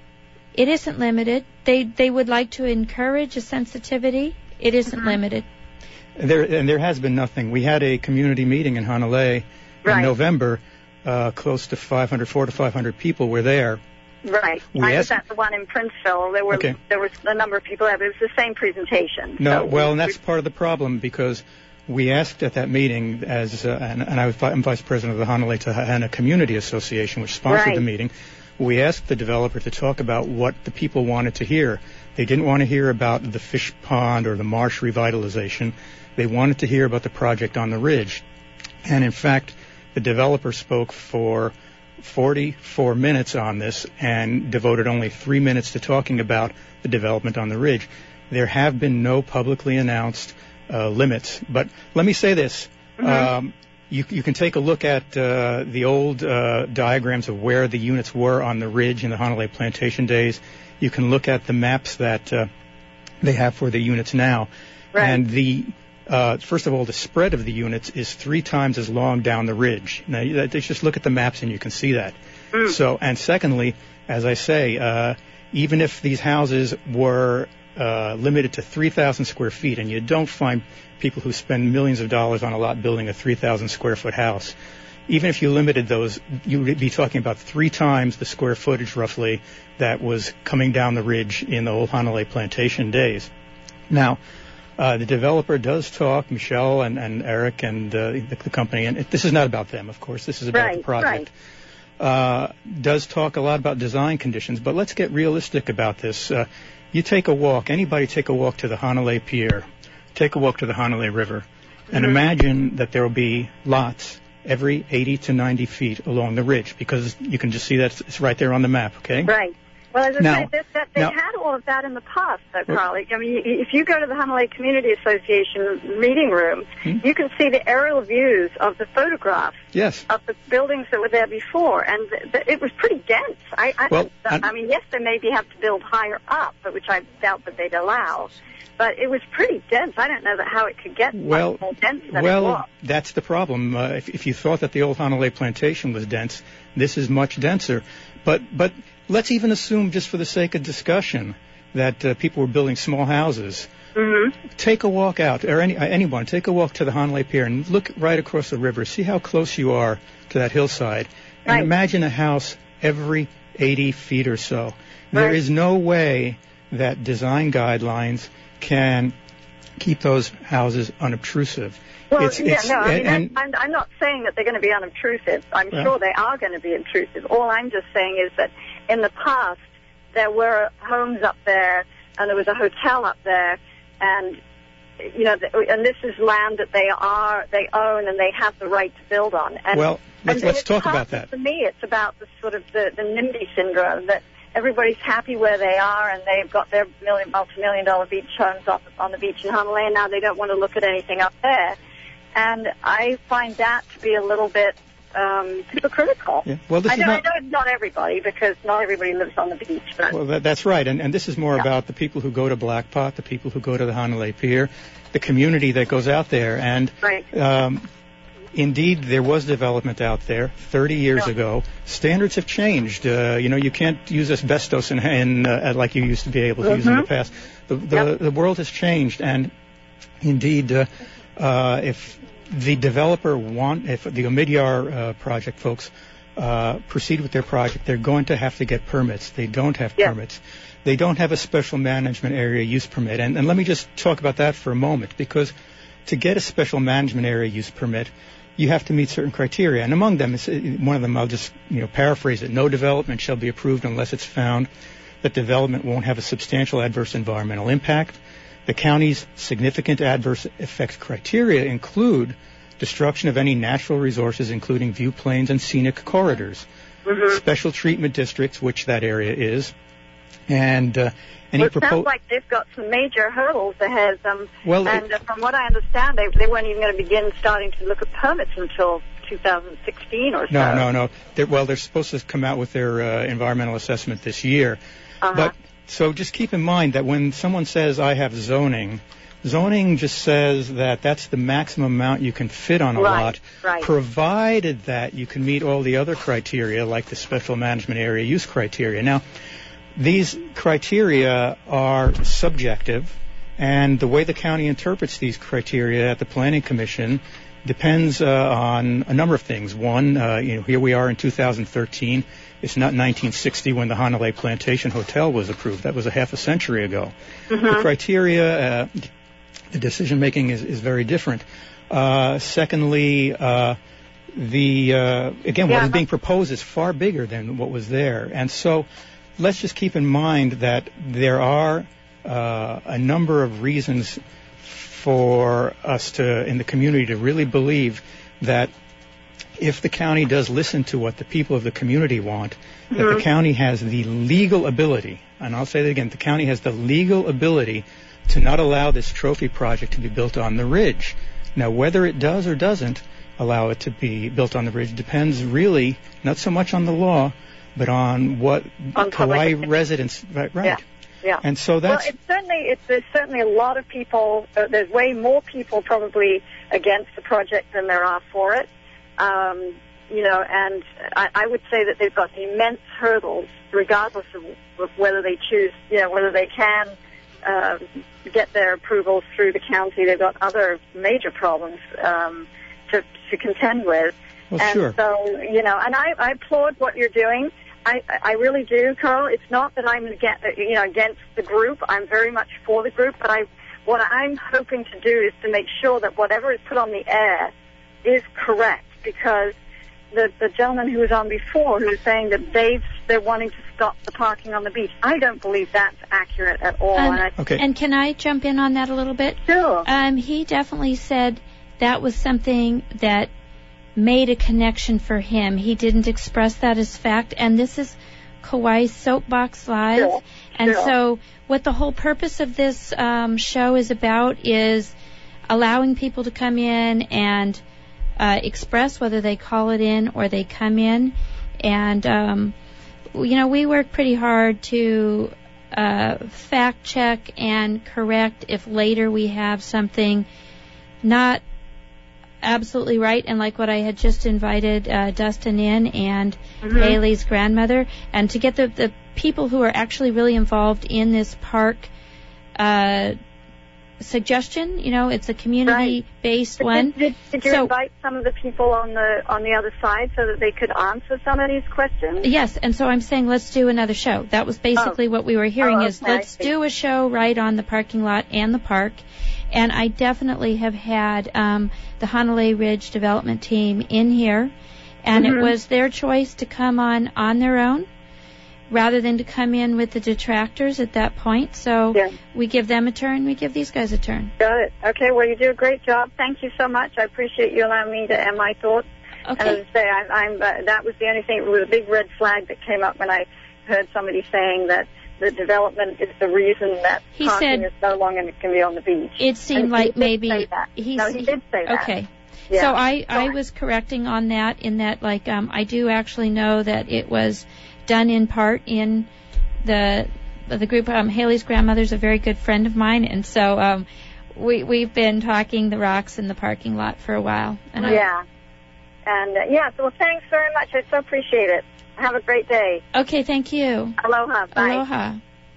it isn't limited. They they would like to encourage a sensitivity. It isn't Mm-hmm. limited. There and there has been nothing. We had a community meeting in Honolulu Right. in November. Uh, close to five hundred, four to five hundred people were there. Right. We I asked- was at the one in Princeville. There were Okay. there was a number of people there, but it was the same presentation. No, So well, we- and that's part of the problem, because we asked at that meeting, as uh, and, and I was, I'm vice president of the Honolulu Tahana Community Association, which sponsored Right. the meeting. We asked the developer to talk about what the people wanted to hear. They didn't want to hear about the fish pond or the marsh revitalization. They wanted to hear about the project on the ridge. And in fact, the developer spoke for forty-four minutes on this and devoted only three minutes to talking about the development on the ridge. There have been no publicly announced uh, limits. But let me say this. Mm-hmm. Um, you, you can take a look at uh, the old uh, diagrams of where the units were on the ridge in the Honolulu Plantation days. You can look at the maps that uh, they have for the units now. Right. And the uh, first of all, the spread of the units is three times as long down the ridge. Now, you, just look at the maps and you can see that. Mm. So, and secondly, as I say, uh, even if these houses were uh, limited to three thousand square feet, and you don't find people who spend millions of dollars on a lot building a three thousand square foot house, even if you limited those, you would be talking about three times the square footage roughly that was coming down the ridge in the old Honolulu Plantation days. Now, uh, the developer does talk, Michelle and, and Eric and uh, the, the company, and it, this is not about them, of course. This is about Right, the project. Uh, does talk a lot about design conditions, but let's get realistic about this. Uh, you take a walk, anybody take a walk to the Honolulu Pier, take a walk to the Honolulu River, and Mhm. imagine that there will be lots every eighty to ninety feet along the ridge, because you can just see that it's right there on the map, okay? Right. Well, as I Now- say, this, that, they now- had all of that in the past, though, Well- Carly. I mean, if you go to the Honolulu Community Association meeting room, Hmm? you can see the aerial views of the photographs Yes. of the buildings that were there before, and th- th- it was pretty dense. I, I, Well, I, I- mean, yes, they maybe have to build higher up, but which I doubt that they'd allow. But it was pretty dense. I don't know that how it could get Well, much more dense than it well, was. that's the problem. Uh, if, if you thought that the old Honolulu Plantation was dense, this is much denser. But but let's even assume, just for the sake of discussion, that uh, people were building small houses. Mm-hmm. Take a walk out, or any, uh, anyone, take a walk to the Honolulu Pier and look right across the river. See how close you are to that hillside. And Right. imagine a house every eighty feet or so. There Right. is no way that design guidelines can keep those houses unobtrusive. Well, It's- yeah, it's- no, I mean, and- that's- I'm, I'm not saying that they're going to be unobtrusive. I'm Well- sure they are going to be intrusive. All I'm just saying is that in the past, there were homes up there, and there was a hotel up there, and, you know, th- and this is land that they are, they own, and they have the right to build on. And, Well, let's- and let's it's talk part- about that. For me, it's about the sort of the, the NIMBY syndrome, that everybody's happy where they are, and they've got their million, multi-million dollar beach homes on, on the beach in Honolulu, and now they don't want to look at anything up there. And I find that to be a little bit um, hypocritical. Yeah. Well, this I is know, not. I know it's not everybody, because not everybody lives on the beach, but Well, that, that's right, and, and this is more Yeah. about the people who go to Blackpot, the people who go to the Honolulu Pier, the community that goes out there, and right. um, indeed there was development out there thirty years Yeah. ago. Standards have changed. Uh, you know, you can't use asbestos in, in uh, like you used to be able to use in the Mhm. past. The, the, Yep. the world has changed, and indeed, uh, uh, if the developer want, if the Omidyar uh, project folks uh, proceed with their project, they're going to have to get permits. They don't have Yeah. permits. They don't have a special management area use permit. And, and let me just talk about that for a moment, because to get a special management area use permit, you have to meet certain criteria. And among them, is, one of them, I'll just you know paraphrase it: no development shall be approved unless it's found that development won't have a substantial adverse environmental impact. The county's significant adverse effects criteria include destruction of any natural resources, including view planes and scenic corridors, Mm-hmm. special treatment districts, which that area is, and uh, any well, it propo- sounds like they've got some major hurdles ahead of them. Well, and it- uh, from what I understand, they, they weren't even going to begin starting to look at permits until two thousand sixteen or so. No, no, no. They're, well, they're supposed to come out with their uh, environmental assessment this year. Uh-huh. But so just keep in mind that when someone says I have zoning, zoning just says that that's the maximum amount you can fit on a Right, lot, right. provided that you can meet all the other criteria, like the special management area use criteria. Now, these criteria are subjective, and the way the county interprets these criteria at the Planning Commission depends uh, on a number of things. One, uh, you know, here we are in two thousand thirteen. It's not nineteen sixty when the Hanalei Plantation Hotel was approved. That was a half a century ago. Mm-hmm. The criteria, uh, the decision making is, is very different. Uh, secondly, uh, the uh, again, Yeah, what is being but- proposed is far bigger than what was there, and so let's just keep in mind that there are uh, a number of reasons for us to, in the community, to really believe that if the county does listen to what the people of the community want, that Mm-hmm. the county has the legal ability, and I'll say that again, the county has the legal ability to not allow this trophy project to be built on the ridge. Now, whether it does or doesn't allow it to be built on the ridge depends really not so much on the law, but on what On public Kauai opinion. residents, right, right. Yeah. Yeah. And so that's, well, it's certainly it's, there's certainly a lot of people. Uh, there's way more people probably against the project than there are for it. Um, you know, and I, I would say that they've got immense hurdles, regardless of, of whether they choose, you know, whether they can uh, get their approvals through the county. They've got other major problems um, to to contend with. well, and sure. so, you know, and I, I applaud what you're doing. I, I really do, Carl. It's not that I'm against, you know, against the group. I'm very much for the group, but I, what I'm hoping to do is to make sure that whatever is put on the air is correct, because the the gentleman who was on before, who was saying that they've they're wanting to stop the parking on the beach, I don't believe that's accurate at all. Um, and I, Okay. And can I jump in on that a little bit? Sure. Um, he definitely said that was something that made a connection for him. He didn't express that as fact, and this is Kauai's Soapbox Live. Sure, And sure. so what the whole purpose of this um, show is about is allowing people to come in and uh, express whether they call it in or they come in. And, um, you know, we work pretty hard to uh, fact check and correct if later we have something not absolutely right, and like what I had just invited uh, Dustin in and Mm-hmm. Haley's grandmother, and to get the, the people who are actually really involved in this park uh, suggestion. You know, it's a community-based But one. Did, did, did you So- invite some of the people on the on the other side so that they could answer some of these questions? Yes, and so I'm saying let's do another show. That was basically what we were hearing Oh, is okay, I let's see. do a show right on the parking lot and the park. And I definitely have had um, the Hanalei Ridge development team in here, and Mhm. it was their choice to come on on their own rather than to come in with the detractors at that point. So Yeah. we give them a turn, we give these guys a turn. Got it. Okay, well, you do a great job. Thank you so much. I appreciate you allowing me to air my thoughts. And Okay. as I say, I, I'm, uh, that was the only thing, it was a big red flag that came up when I heard somebody saying that the development is the reason that He parking said- is no longer going to be on the beach. It seemed And he like did maybe say that. he's No, he did say that. Okay. Yeah. So I, I was correcting on that in that, like, um, I do actually know that it was done in part in the the group. Um, Haley's grandmother's a very good friend of mine, and so um, we we've been talking the rocks in the parking lot for a while. And I, Yeah. And, uh, yeah, so well, thanks very much. I so appreciate it. Have a great day. Okay, thank you. Aloha. Bye. Aloha.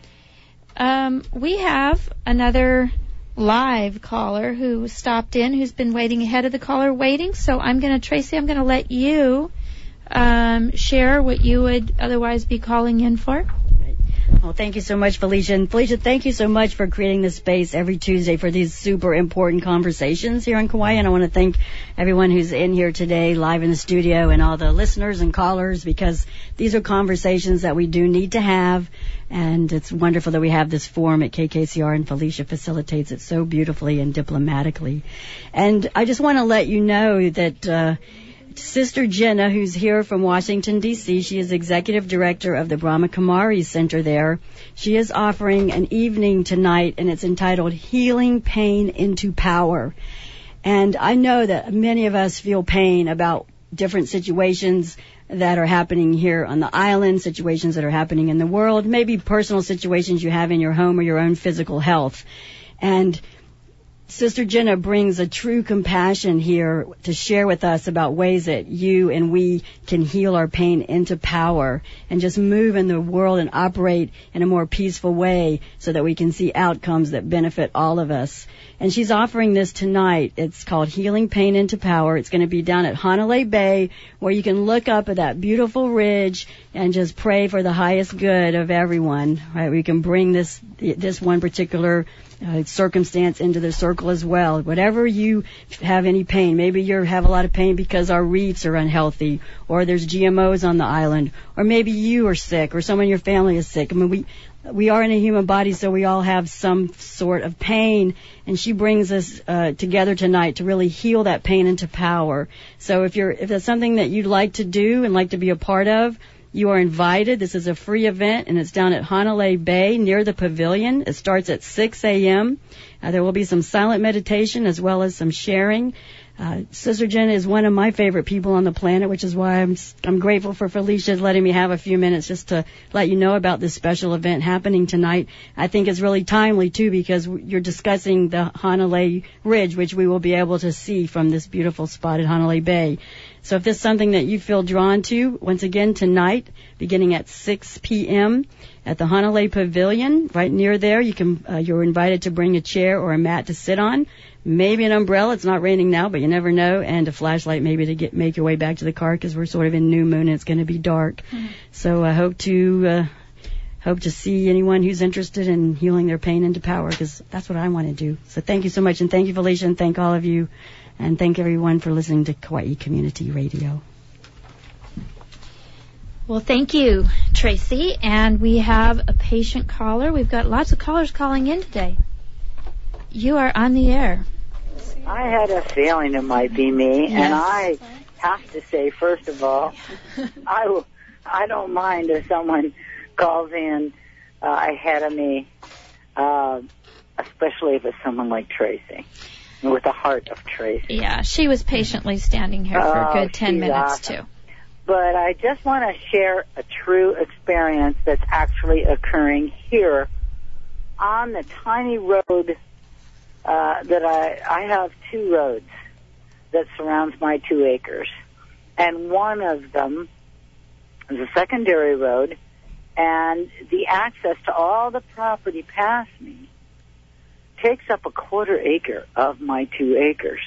Um, we have another live caller who stopped in, who's been waiting ahead of the caller waiting. So I'm going to, Tracy, I'm going to let you um, share what you would otherwise be calling in for. Well, thank you so much, Felicia. And Felicia, thank you so much for creating this space every Tuesday for these super important conversations here in Kauai. And I want to thank everyone who's in here today, live in the studio, and all the listeners and callers, because these are conversations that we do need to have. And it's wonderful that we have this forum at K K C R, and Felicia facilitates it so beautifully and diplomatically. And I just want to let you know that uh, Sister Jenna, who's here from Washington, D C, she is Executive Director of the Brahma Kumari Center there. She is offering an evening tonight, and it's entitled Healing Pain into Power. And I know that many of us feel pain about different situations that are happening here on the island, situations that are happening in the world, maybe personal situations you have in your home or your own physical health. And Sister Jenna brings a true compassion here to share with us about ways that you and we can heal our pain into power and just move in the world and operate in a more peaceful way so that we can see outcomes that benefit all of us. And she's offering this tonight. It's called Healing Pain into Power. It's going to be down at Hanalei Bay, where you can look up at that beautiful ridge and just pray for the highest good of everyone. Right? We can bring this this one particular uh, circumstance into the circle as well. Whatever you have any pain, maybe you have a lot of pain because our reefs are unhealthy, or there's G M Os on the island, or maybe you are sick, or someone in your family is sick. I mean, we we are in a human body, so we all have some sort of pain, and she brings us uh, together tonight to really heal that pain into power. So if you're if that's something that you'd like to do and like to be a part of, you are invited. This is a free event, and it's down at Hanalei Bay near the pavilion. It starts at six a.m. Uh, there will be some silent meditation as well as some sharing. Uh, Sister Jenna is one of my favorite people on the planet, which is why I'm I'm grateful for Felicia letting me have a few minutes just to let you know about this special event happening tonight. I think it's really timely, too, because you're discussing the Hanalei Ridge, which we will be able to see from this beautiful spot at Hanalei Bay. So if this is something that you feel drawn to, once again, tonight, beginning at six p.m. at the Hanalei Pavilion, right near there, you can, uh, you're invited to bring a chair or a mat to sit on. Maybe an umbrella. It's not raining now, but you never know. And a flashlight maybe to get make your way back to the car, because we're sort of in new moon and it's going to be dark. Mm-hmm. So I hope to uh, hope to see anyone who's interested in healing their pain into power, because that's what I want to do. So thank you so much, and thank you, Felicia, and thank all of you, and thank everyone for listening to Kauai Community Radio. Well, thank you, Tracy. And we have a patient caller. We've got lots of callers calling in today. You are on the air. I had a feeling it might be me, yes. And I have to say, first of all, I, I don't mind if someone calls in uh, ahead of me, uh, especially if it's someone like Tracy, with the heart of Tracy. Yeah, she was patiently standing here for a good oh, ten minutes, awesome. too. But I just want to share a true experience that's actually occurring here on the tiny road Uh, that I, I have two roads that surrounds my two acres. And one of them is a secondary road, and the access to all the property past me takes up a quarter acre of my two acres.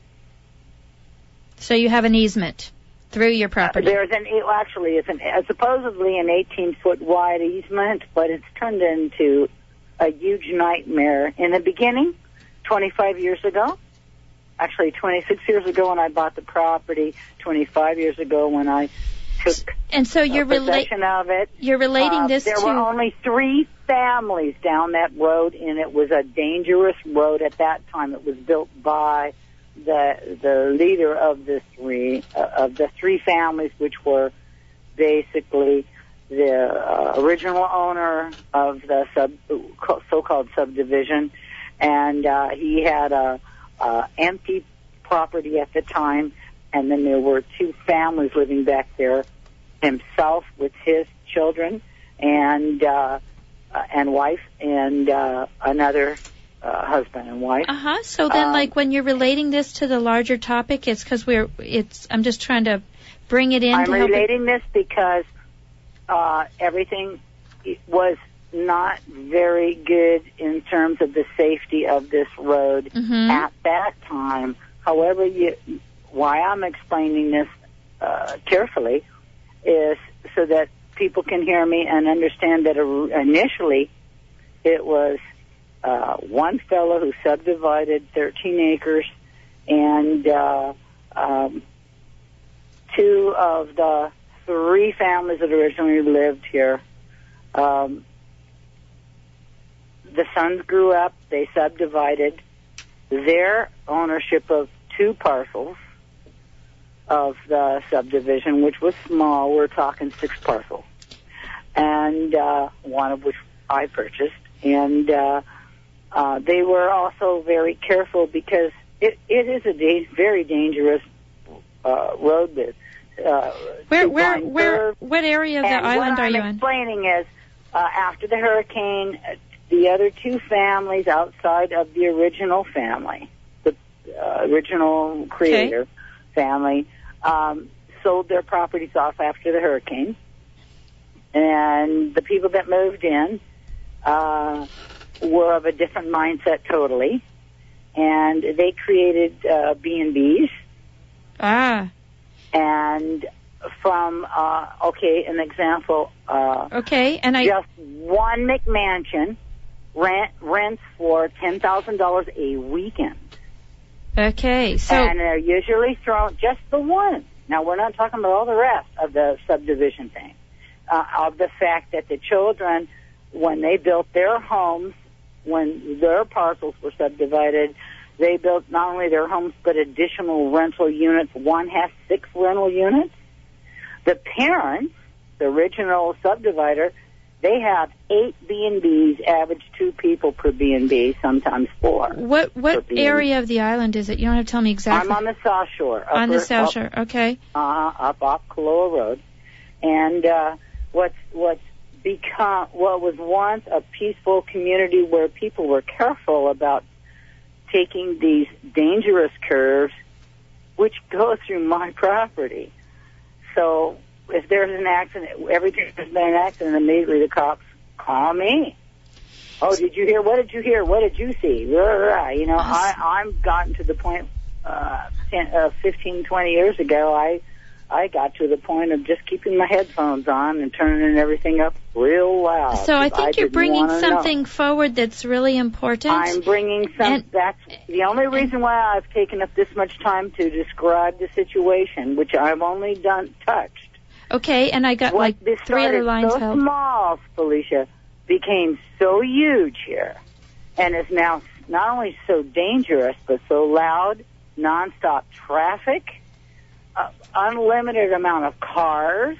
So you have an easement through your property? Uh, there's an, it, actually, it's an, uh, supposedly an eighteen-foot wide easement, but it's turned into a huge nightmare. In the beginning, twenty-five years ago, actually twenty-six years ago when I bought the property, twenty-five years ago when I took and so you're uh, possession rela- of it. You're relating uh, this there to... There were only three families down that road, and it was a dangerous road at that time. It was built by the the leader of the three uh, of the three families, which were basically the uh, original owner of the sub so-called subdivision. And uh, he had a, a empty property at the time, and then there were two families living back there, himself with his children and uh, uh, and wife, and uh, another uh, husband and wife. Uh huh. So then, um, like when you're relating this to the larger topic, it's because we're. It's. I'm just trying to bring it in. I'm to help relating it. this because uh, everything was not very good in terms of the safety of this road mm-hmm. at that time. However, you, why I'm explaining this uh, carefully is so that people can hear me and understand that initially it was uh, one fellow who subdivided thirteen acres, and uh, um, two of the three families that originally lived here. Um, the sons grew up, they subdivided their ownership of two parcels of the subdivision, which was small. We're talking six parcels, and uh, one of which I purchased. And uh, uh, they were also very careful because it, it is a da- very dangerous uh, road. That, uh, where, where, where, what area of the and island what are I'm you in? explaining is, uh, after the hurricane, the other two families outside of the original family, the uh, original creator okay. family, um, sold their properties off after the hurricane. And the people that moved in uh, were of a different mindset totally. And they created uh, B and B's. Ah. And from, uh, okay, an example. Uh, okay, and I... Just one McMansion rent, rents for ten thousand dollars a weekend. Okay, so... And they're usually thrown, just the one. Now, we're not talking about all the rest of the subdivision thing. Uh, of the fact that the children, when they built their homes, when their parcels were subdivided, they built not only their homes, but additional rental units. One has six rental units. The parents, the original subdivider, they have eight B and B's, average two people per B and B, sometimes four. What what area of the island is it? You don't have to tell me exactly. I'm on the South Shore. On upper, the South up, Shore, okay. Uh, up off Kaloa Road. And uh, what's what's become, what was once a peaceful community where people were careful about taking these dangerous curves, which go through my property. So if there's an accident, every time there's been an accident, immediately the cops call me. Oh, did you hear? What did you hear? What did you see? You know, I, I'm gotten to the point, uh, ten, uh, fifteen, twenty years ago, I, I got to the point of just keeping my headphones on and turning everything up real loud. So I think I you're bringing something know. forward that's really important. I'm bringing some, and, that's the only reason why I've taken up this much time to describe the situation, which I've only done, touched. Okay, and I got what like this three other lines so held. small, Felicia, became so huge here, and is now not only so dangerous, but so loud, nonstop traffic, uh, unlimited amount of cars.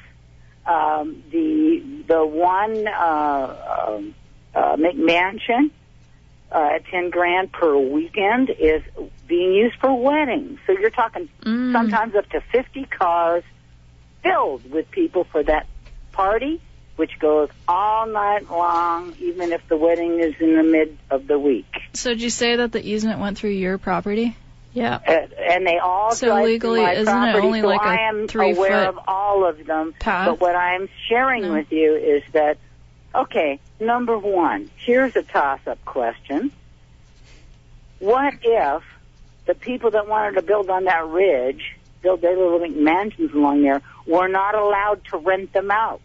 Um, the the one uh, um, uh, McMansion uh, at ten grand per weekend is being used for weddings. So you're talking mm. sometimes up to fifty cars filled with people for that party, which goes all night long, even if the wedding is in the mid of the week. So did you say that the easement went through your property? Yeah. Uh, and they all so drive legally, through my isn't property, it only so like I a am three aware foot of all of them. path? But what I'm sharing No. with you is that, okay, number one, here's a toss-up question. What if the people that wanted to build on that ridge, build their little mansions along there, were not allowed to rent them out?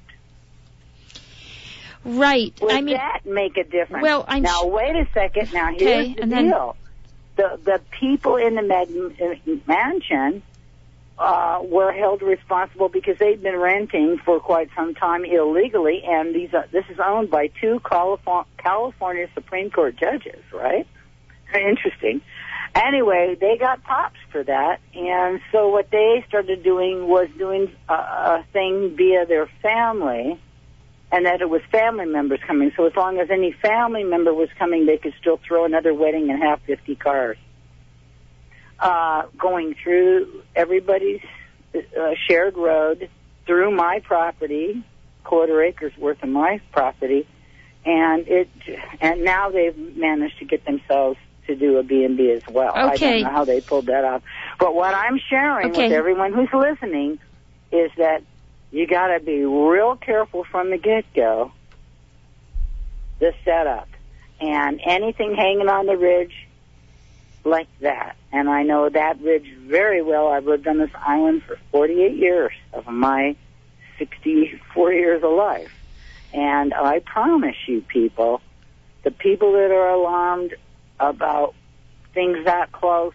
Right. Would I mean, that make a difference? Well, I'm now, sh- wait a second. Now, here's okay, the and then- deal. The, the people in the mag- mansion uh, were held responsible because they'd been renting for quite some time illegally, and these are, this is owned by two California, California Supreme Court judges, right? Interesting. Anyway, they got pops for that, and so what they started doing was doing a, a thing via their family, and that it was family members coming. So as long as any family member was coming, they could still throw another wedding and have fifty cars. Uh, going through everybody's uh, shared road, through my property, quarter acres worth of my property, and it, and now they've managed to get themselves to do a B and B as well. Okay. I don't know how they pulled that off. But what I'm sharing okay. with everyone who's listening is that you got to be real careful from the get-go, the setup, and anything hanging on the ridge like that. And I know that ridge very well. I've lived on this island for forty-eight years of my sixty-four years of life. And I promise you, people, the people that are alarmed about things that close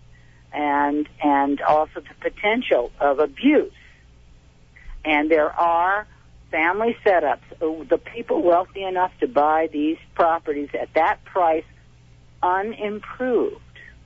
and and also the potential of abuse. And there are family setups. The people wealthy enough to buy these properties at that price unimproved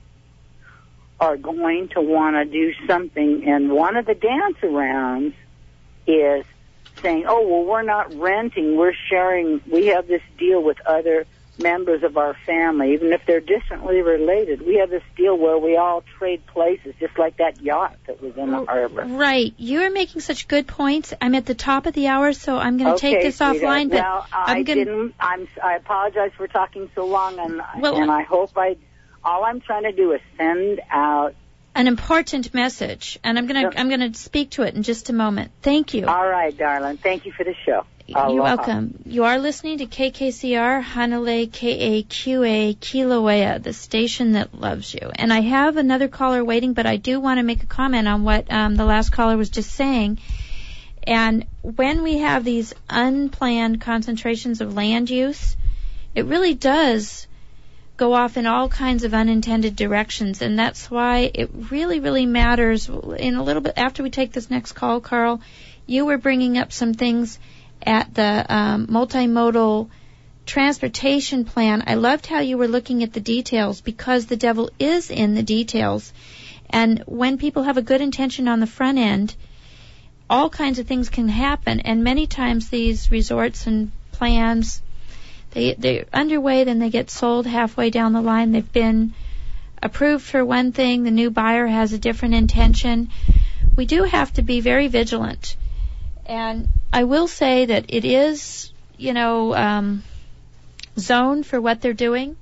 are going to want to do something. And one of the dance arounds is saying, oh, well, we're not renting, we're sharing, we have this deal with other members of our family, even if they're distantly related. We have this deal where we all trade places, just like that yacht that was in the harbor. Right. You are making such good points. I'm at the top of the hour, so I'm going to okay, take this sweetheart. offline. But now, I I'm gonna... didn't. I'm. I apologize for talking so long, and well, and I hope I. All I'm trying to do is send out an important message, and I'm going to I'm going to speak to it in just a moment. Thank you. All right, darling. Thank you for the show. You're Aloha. welcome. You are listening to K K C R, Hanalei K A Q A, Kilauea, the station that loves you. And I have another caller waiting, but I do want to make a comment on what um, the last caller was just saying. And when we have these unplanned concentrations of land use, it really does go off in all kinds of unintended directions. And that's why it really, really matters. In a little bit after we take this next call, Carl, you were bringing up some things at the um, multimodal transportation plan. I loved how you were looking at the details, because the devil is in the details. And when people have a good intention on the front end, all kinds of things can happen. And many times these resorts and plans, they, they're underway, then they get sold halfway down the line. They've been approved for one thing. The new buyer has a different intention. We do have to be very vigilant. And I will say that it is, you know, um, zoned for what they're doing.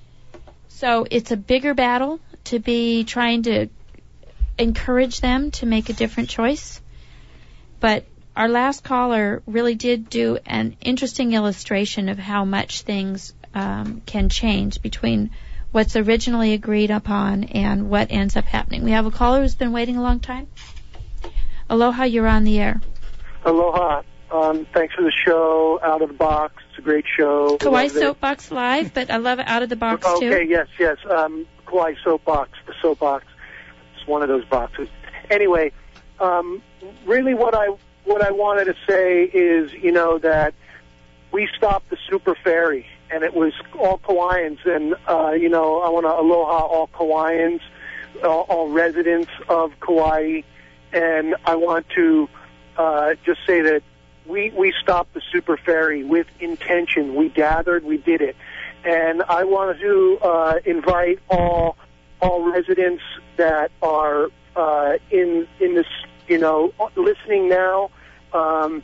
So it's a bigger battle to be trying to encourage them to make a different choice. But our last caller really did do an interesting illustration of how much things um, can change between what's originally agreed upon and what ends up happening. We have a caller who's been waiting a long time. Aloha, you're on the air. Aloha. Um, thanks for the show, Out of the Box. It's a great show. Kauai Soapbox Live, but I love it Out of the Box, okay, too. Okay, yes, yes. Um, Kauai Soapbox, the soapbox. It's one of those boxes. Anyway, um, really what I what I wanted to say is, you know, that we stopped the super ferry, and it was all Kauaians. And, uh, you know, I want to aloha all Kauaians, all, all residents of Kauai. And I want to uh, just say that we, we stopped the super ferry with intention. We gathered, we did it. And I want to uh, invite all all residents that are uh, in in this, you know, listening now, um,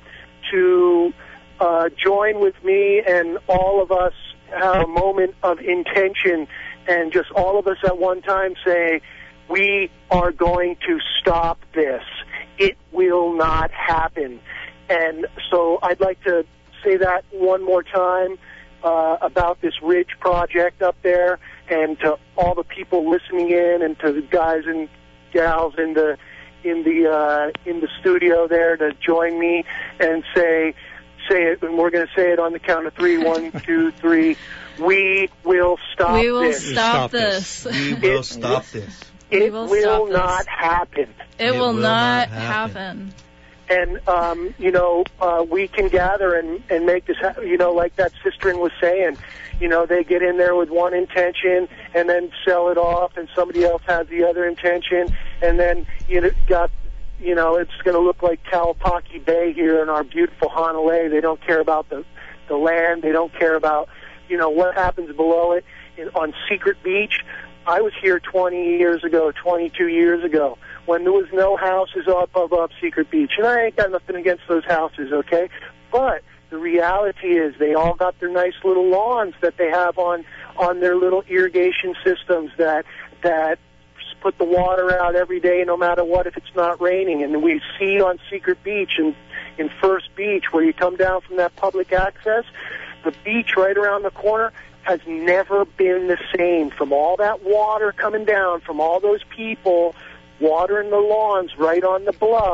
to uh, join with me and all of us have a moment of intention, and just all of us at one time say, we are going to stop this. It will not happen. And so I'd like to say that one more time uh, about this Ridge project up there, and to all the people listening in, and to the guys and gals in the in the uh, in the studio there to join me and say say it. And we're going to say it on the count of three. One, two, three. We will stop this. We will this. stop this. We will stop this. It will will, stop not this. happen. It, It will, will not not happen. happen. And, um, you know, uh, we can gather and, and make this happen. You know, like that sister was saying, you know, they get in there with one intention and then sell it off, and somebody else has the other intention, and then you know, got, you know, it's going to look like Kalapaki Bay here in our beautiful Hanalei. They don't care about the, the land. They don't care about, you know, what happens below it. In, on Secret Beach, I was here twenty years ago, twenty-two years ago, when there was no houses up above Secret Beach. And I ain't got nothing against those houses, okay? But the reality is they all got their nice little lawns that they have on, on their little irrigation systems that, that put the water out every day no matter what if it's not raining. And we see on Secret Beach and in First Beach, where you come down from that public access, the beach right around the corner has never been the same. From all that water coming down, from all those people watering the lawns right on the bluff,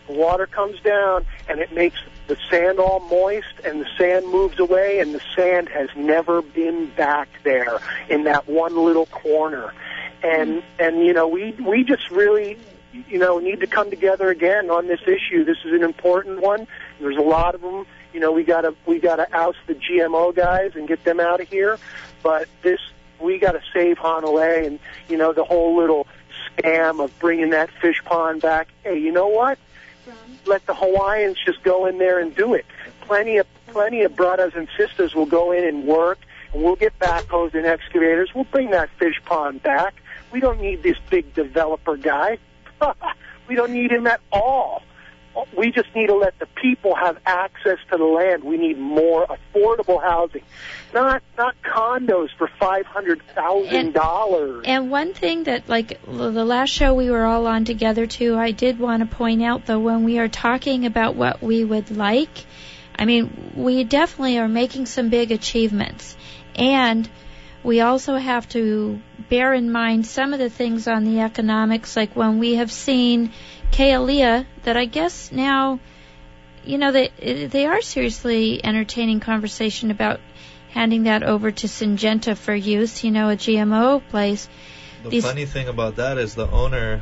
The water comes down, and it makes the sand all moist, and the sand moves away, and the sand has never been back there in that one little corner. And, and you know, we, we just really, you know, need to come together again on this issue. This is an important one. There's a lot of them. You know, we gotta, we gotta oust the G M O guys and get them out of here. But this, we gotta save Hanalei, and, you know, the whole little scam of bringing that fish pond back. Hey, you know what? Let the Hawaiians just go in there and do it. Plenty of plenty of brothers and sisters will go in and work, and we'll get backhoes and excavators. We'll bring that fish pond back. We don't need this big developer guy. We don't need him at all. We just need to let the people have access to the land. We need more affordable housing, not not condos for five hundred thousand dollars. And one thing that, like the last show we were all on together too, I did want to point out, though, when we are talking about what we would like, I mean, we definitely are making some big achievements, and we also have to bear in mind some of the things on the economics, like when we have seen Kealia, that I guess now, you know, they they are seriously entertaining conversation about handing that over to Syngenta for use, you know, a G M O place. The These funny thing about that is the owner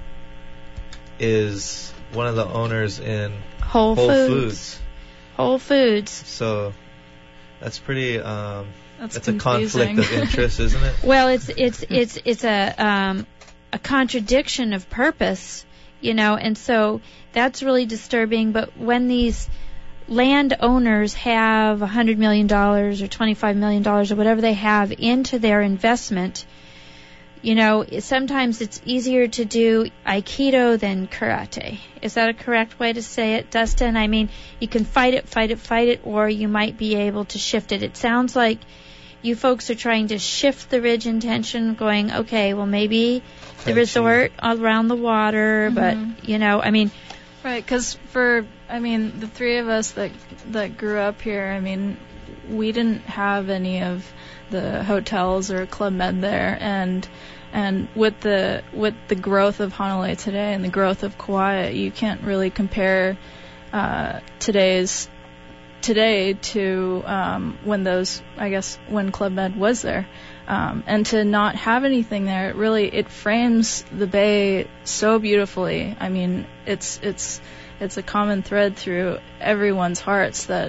is one of the owners in Whole, Whole Foods. Foods. Whole Foods. So that's pretty. Um, That's it's a confusing. conflict of interest, isn't it? Well, it's it's it's it's a um, a contradiction of purpose, you know, and so that's really disturbing. But when these landowners have a hundred million dollars or twenty-five million dollars or whatever they have into their investment, you know, sometimes it's easier to do Aikido than karate. Is that a correct way to say it, Dustin? I mean, you can fight it, fight it, fight it, or you might be able to shift it. It sounds like you folks are trying to shift the ridge intention, going, okay, well, maybe the resort around the water, Mm-hmm. but, you know, I mean... Right, because for, I mean, the three of us that that grew up here, I mean, we didn't have any of the hotels or Club Med there, and and with the with the growth of Hanalei today and the growth of Kauai, you can't really compare uh, today's today to um, when those, I guess, when Club Med was there. Um, and to not have anything there, it really, it frames the bay so beautifully. I mean, it's it's it's a common thread through everyone's hearts that,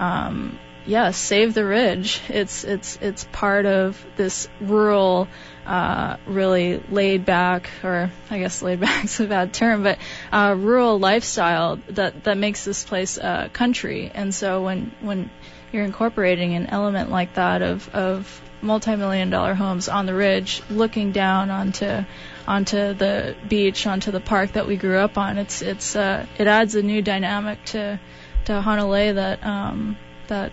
um, yeah, save the ridge. It's it's it's part of this rural, uh, really laid back, or I guess laid back's a bad term, but uh, rural lifestyle that that makes this place uh, country. And so when when you're incorporating an element like that of of multi-million dollar homes on the ridge, looking down onto onto the beach, onto the park that we grew up on, it's it's uh, it adds a new dynamic to to Hanalei that um, that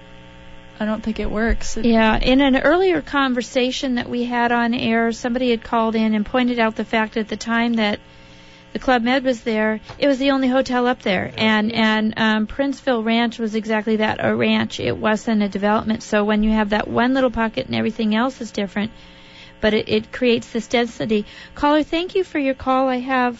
I don't think it works. It, Yeah, in an earlier conversation that we had on air, somebody had called in and pointed out the fact at the time that the Club Med was there, it was the only hotel up there. And and um, Princeville Ranch was exactly that, a ranch. It wasn't a development. So when you have that one little pocket and everything else is different, but it, it creates this density. Caller, thank you for your call. I have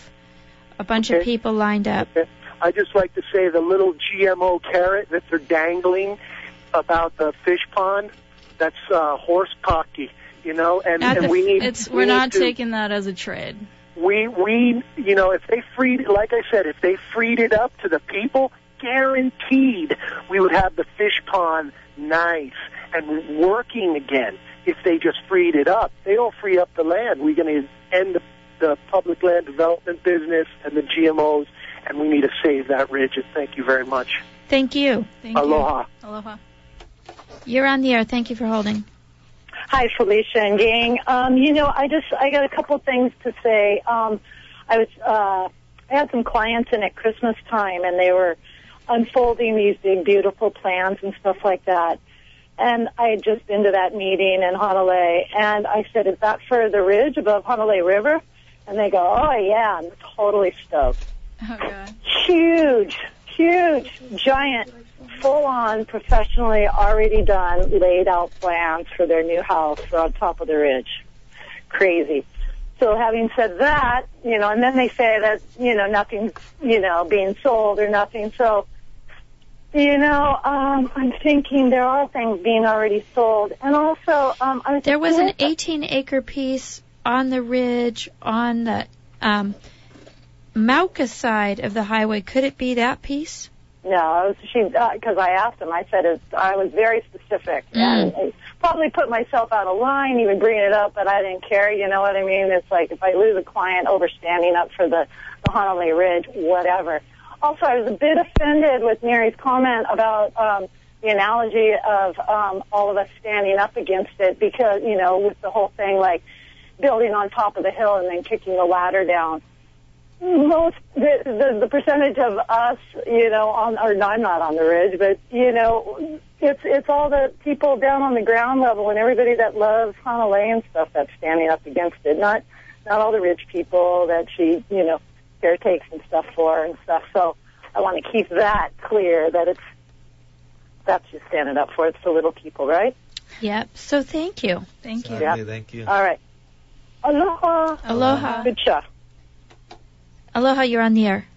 a bunch Okay. of people lined up. Okay. I'd just like to say the little G M O carrot that they're dangling about the fish pond, that's uh, horse cocky, you know, and, Not and the- we need... it's we we're need not to- taking that as a trade. We, we, you know, if they freed, like I said, if they freed it up to the people, guaranteed we would have the fish pond nice and working again. If they just freed it up, they don't free up the land. We're going to end the, the public land development business and the G M Os, and we need to save that ridge. And thank you very much. Thank you. Thank Aloha. You. Aloha. You're on the air. Thank you for holding. Hi, Felicia and gang. Um, you know, I just I got a couple things to say. Um, I was uh, I had some clients in at Christmas time, and they were unfolding these big, beautiful plans and stuff like that. And I had just been to that meeting in Hanalei, and I said, "Is that for the ridge above Hanalei River?" And they go, "Oh yeah," and they're totally stoked. Oh god. Huge, huge, giant, full-on, professionally already done, laid out plans for their new house on top of the ridge. Crazy. So having said that, you know, and then they say that, you know, nothing's, you know, being sold or nothing. So, you know, um, I'm thinking there are things being already sold. And also, um, I was there was an eighteen acre piece on the ridge on the um, Mauka side of the highway. Could it be that piece? No, I was, she, because uh, I asked him, I said, it's, I was very specific. Mm. And I probably put myself out of line, even bringing it up, but I didn't care, you know what I mean? It's like if I lose a client over standing up for the, the Honolulu Ridge, whatever. Also, I was a bit offended with Mary's comment about um, the analogy of um, all of us standing up against it because, you know, with the whole thing like building on top of the hill and then kicking the ladder down. Most the, the the percentage of us, you know, on or no, I'm not on the ridge, but you know, it's it's all the people down on the ground level and everybody that loves Honolulu and stuff that's standing up against it. Not not all the rich people that she, you know, caretakes and stuff for and stuff. So I want to keep that clear that it's that's just standing up for. It's the little people, right? Yep. So thank you. Thank you. Exactly, thank you. All right. Aloha. Aloha. Good shot. Aloha, you're on the air.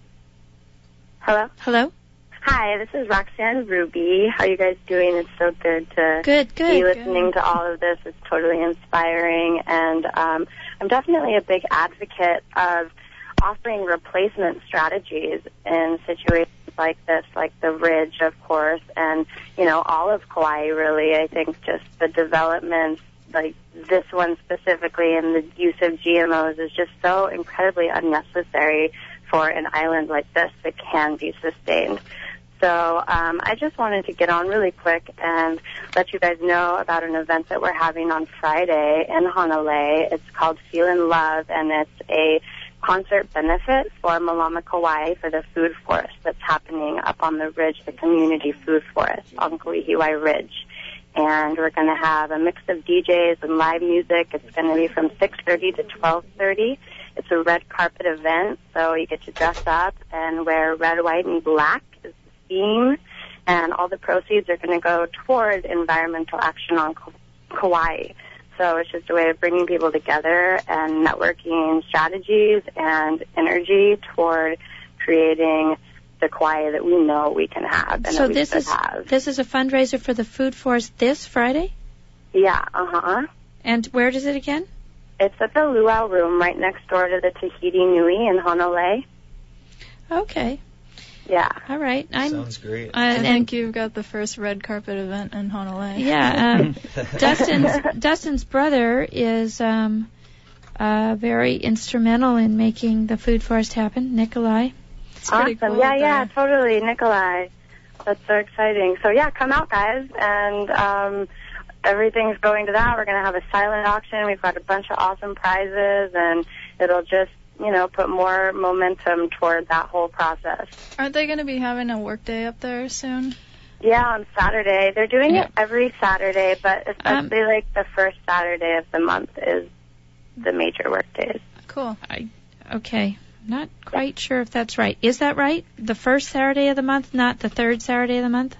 Hello? Hello? Hi, this is Roxanne Ruby. How are you guys doing? It's so good to good, good, be listening good. to all of this. It's totally inspiring. And um, I'm definitely a big advocate of offering replacement strategies in situations like this, like the Ridge, of course, and, you know, all of Kauai, really. I think just the developments, like this one specifically, and the use of G M Os is just so incredibly unnecessary for an island like this that can be sustained. So um, I just wanted to get on really quick and let you guys know about an event that we're having on Friday in Honolulu. It's called Feel in Love, and it's a concert benefit for Malama Kauai for the food forest that's happening up on the ridge, the community food forest on Kuihiwai Ridge. And we're going to have a mix of D Js and live music. It's going to be from six thirty to twelve thirty. It's a red carpet event, so you get to dress up and wear red, white, and black is the theme. And all the proceeds are going to go toward environmental action on Kauai. So it's just a way of bringing people together and networking strategies and energy toward creating the Kauai that we know we can have and so that we this should is have. This is a fundraiser for the Food Forest this Friday? Yeah, uh-huh. And where is it again? It's at the Luau Room right next door to the Tahiti Nui in Honolulu. Okay. Yeah. All right. I'm, Sounds great. Uh, I and think you've got the first red carpet event in Honolulu. Yeah. Um, Dustin's Dustin's brother is um, uh, very instrumental in making the Food Forest happen, Nikolai. It's pretty awesome. cool. Yeah, yeah, there. totally, Nikolai. That's so exciting. So yeah, come out, guys, and um, everything's going to that. We're going to have a silent auction. We've got a bunch of awesome prizes, and it'll just, you know, put more momentum toward that whole process. Aren't they going to be having a work day up there soon? Yeah, on Saturday. They're doing Yeah. it every Saturday, but especially Um, like the first Saturday of the month is the major work days. Cool. I, okay. Not quite sure if that's right. Is that right? The first Saturday of the month, not the third Saturday of the month?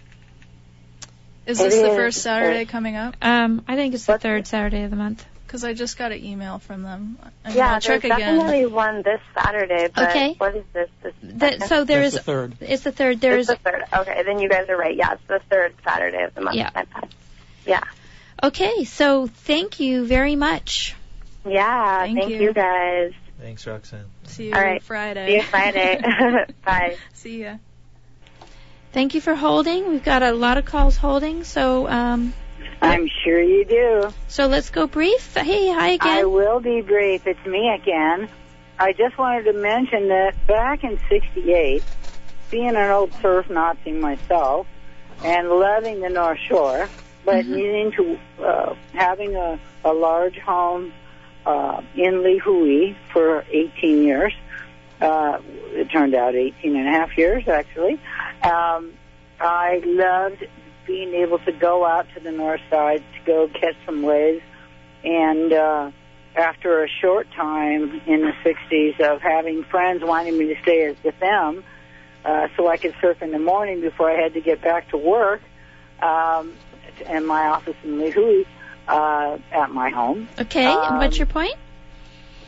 Is It this the is. first Saturday coming up? Um, I think it's the third Saturday of the month. Because I just got an email from them. And Yeah, I'll check there's again. definitely one this Saturday, but Okay. what is this? this The, so there That's is. the third. It's the third. There it's is. the third. Okay, then you guys are right. Yeah, it's the third Saturday of the month. Yeah. My bad. Yeah. Okay. So thank you very much. Yeah, Thank thank, you. you. guys. Thanks, Roxanne. See you All right. Friday. See you Friday. Bye. See ya. Thank you for holding. We've got a lot of calls holding. So um, I'm sure you do. so let's go brief. Hey, hi again. I will be brief. It's me again. I just wanted to mention that back in sixty-eight, being an old surf Nazi myself and loving the North Shore, but Mm-hmm. needing to, uh, having a, a large home uh, in Lihue for eighteen years, uh, it turned out eighteen and a half years actually, um, I loved being able to go out to the north side to go catch some waves. And uh, after a short time in the sixties of having friends wanting me to stay with them uh, so I could surf in the morning before I had to get back to work um, in my office in Lihue uh, at my home. Okay. Um, and what's your point?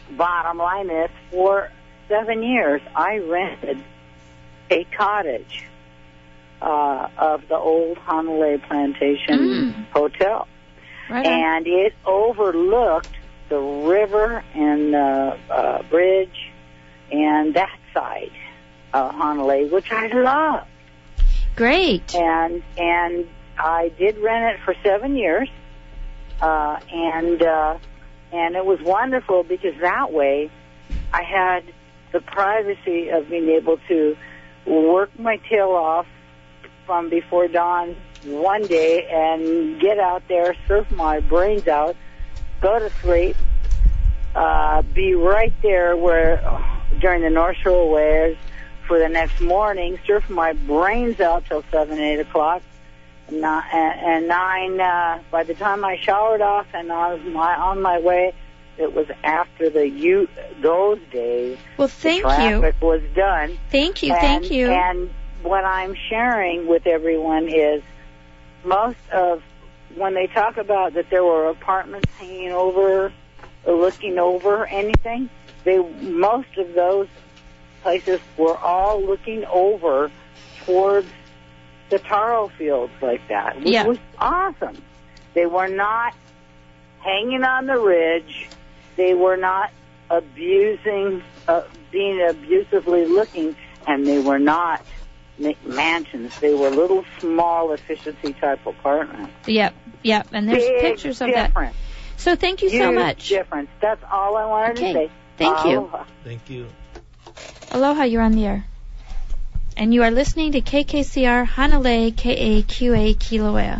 bottom line is, for seven years, I rented a cottage uh, of the old Hanalei Plantation Mm. Hotel. Right on. And it overlooked the river and the uh, bridge and that side of Hanalei, which I love. Great. And and I did rent it for seven years, uh, and uh, and it was wonderful because that way I had the privacy of being able to work my tail off from before dawn one day and get out there, surf my brains out, go to sleep, uh, be right there where during the North Shore waves for the next morning, surf my brains out till seven, eight o'clock, and, and nine. Uh, by the time I showered off and I was my, on my way, it was after the you those days. Well, thank the traffic you. was done. Thank you. And, Thank you. And what I'm sharing with everyone is most of when they talk about that there were apartments hanging over or looking over anything, they most of those places were all looking over towards the taro fields like that, which Yeah. was awesome. They were not hanging on the ridge. They were not abusing, uh, being abusively looking, and they were not ma- mansions. They were little small efficiency type apartments. Yep, yep. And there's Big pictures of difference. that. So thank you so Huge much. difference. That's all I wanted Okay. to say. Thank you. Aloha. Thank you. Aloha, you're on the air. And you are listening to K K C R Hanalei K A Q A Kilauea.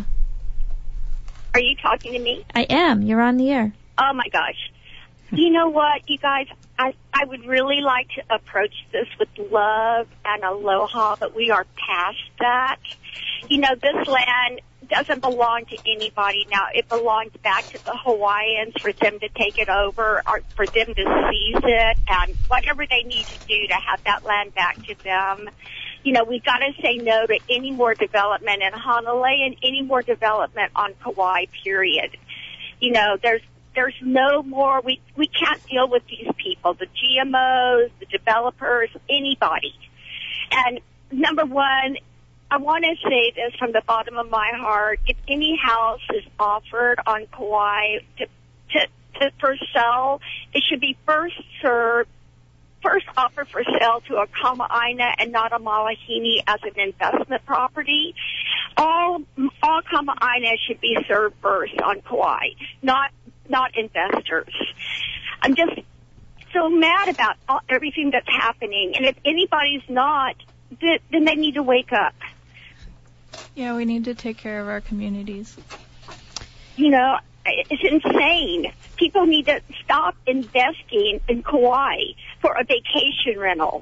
Are you talking to me? I am. You're on the air. Oh my gosh. You know what, you guys, I, I would really like to approach this with love and aloha, but we are past that. You know, this land doesn't belong to anybody now. It belongs back to the Hawaiians for them to take it over or for them to seize it and whatever they need to do to have that land back to them. You know, we've got to say no to any more development in Hanalei and any more development on Kauai, period. You know, there's there's no more, we, we can't deal with these people, the G M Os, the developers, anybody. And number one, I want to say this from the bottom of my heart. If any house is offered on Kauai to, to, to for sale, it should be first served, first offered for sale to a Kama'aina and not a Malahini as an investment property. All all Kama'aina should be served first on Kauai, not not investors. I'm just so mad about all, everything that's happening, and if anybody's not, th- then they need to wake up. Yeah, we need to take care of our communities. You know, it's insane. People need to stop investing in Kauai for a vacation rental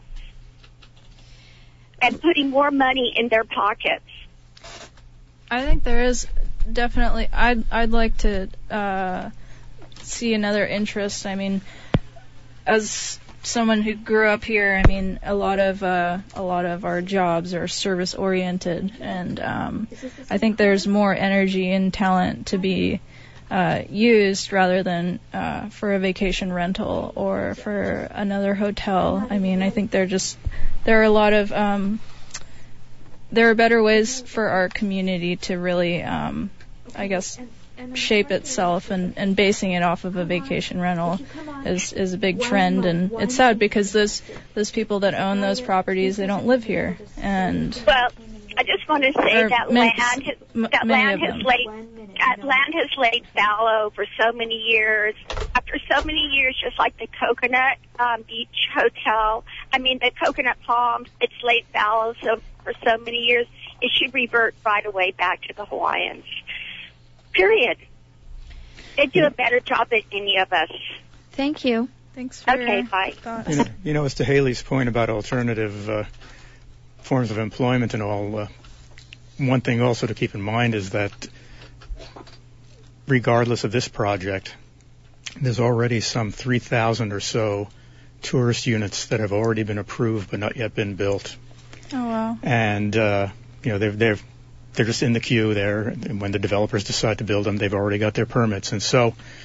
and putting more money in their pockets. I think there is definitely, I'd, I'd like to uh, see another interest. I mean, as someone who grew up here, I mean, a lot of uh, a lot of our jobs are service oriented, and um, I think there's more energy and talent to be uh, used rather than uh, for a vacation rental or for another hotel. I mean, I think there just there are a lot of um, there are better ways for our community to really, um, I guess, shape itself, and, and basing it off of a vacation rental is, is a big trend, and it's sad because those those people that own those properties, they don't live here. And well, I just want to say Or that many- land has, m- that many land of has them. laid that land has laid fallow for so many years. After so many years, just like the Coconut um, Beach Hotel, I mean the Coconut Palms, it's laid fallow so for so many years. It should revert right away back to the Hawaiians. Period. They do a better job than any of us. Thank you. Thanks for Okay, your bye. thoughts. You know, you know, as to Haley's point about alternative uh, forms of employment and all, uh, one thing also to keep in mind is that regardless of this project, there's already some three thousand or so tourist units that have already been approved but not yet been built. Oh, wow. And, uh, you know, they're, they're, they're just in the queue there. And when the developers decide to build them, they've already got their permits. And so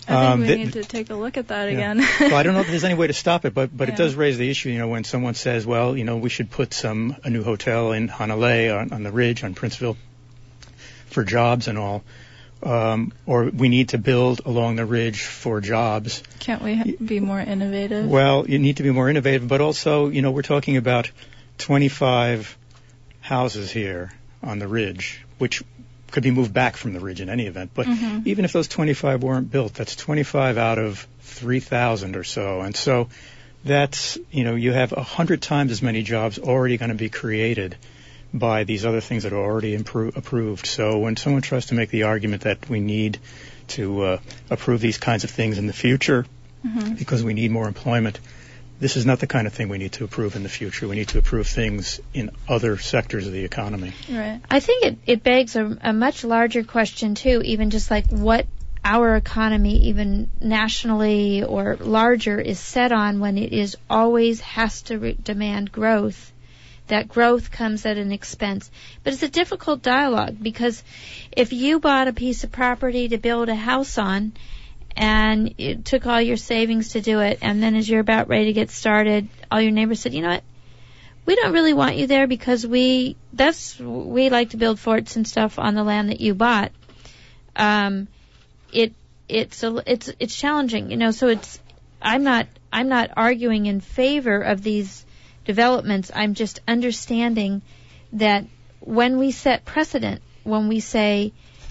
I think Um, we th- need to take a look at that Yeah. again. Well, I don't know if there's any way to stop it, but but Yeah. it does raise the issue. You know, when someone says, "Well, you know, we should put some a new hotel in Hanalei on, on the ridge on Princeville for jobs and all, um, or we need to build along the ridge for jobs." Can't we ha- be more innovative? Well, you need to be more innovative, but also, you know, we're talking about twenty-five houses here on the ridge, which could be moved back from the ridge in any event. But Mhm. even if those twenty-five weren't built, that's twenty-five out of three thousand or so. And so that's, you know, you have one hundred times as many jobs already going to be created by these other things that are already impro- approved. So when someone tries to make the argument that we need to uh, approve these kinds of things in the future Mhm. because we need more employment, this is not the kind of thing we need to approve in the future. We need to approve things in other sectors of the economy. Right. I think it, it begs a, a much larger question, too, even just like what our economy, even nationally or larger, is set on when it is always has to re- demand growth. That growth comes at an expense. But it's a difficult dialogue because if you bought a piece of property to build a house on, and it took all your savings to do it, and then as you're about ready to get started, all your neighbors said, you know what, we don't really want you there because we, that's, we like to build forts and stuff on the land that you bought. Um, it, it's a, it's, it's challenging, you know, so it's, I'm not, I'm not arguing in favor of these developments. I'm just understanding that when we set precedent, when we say,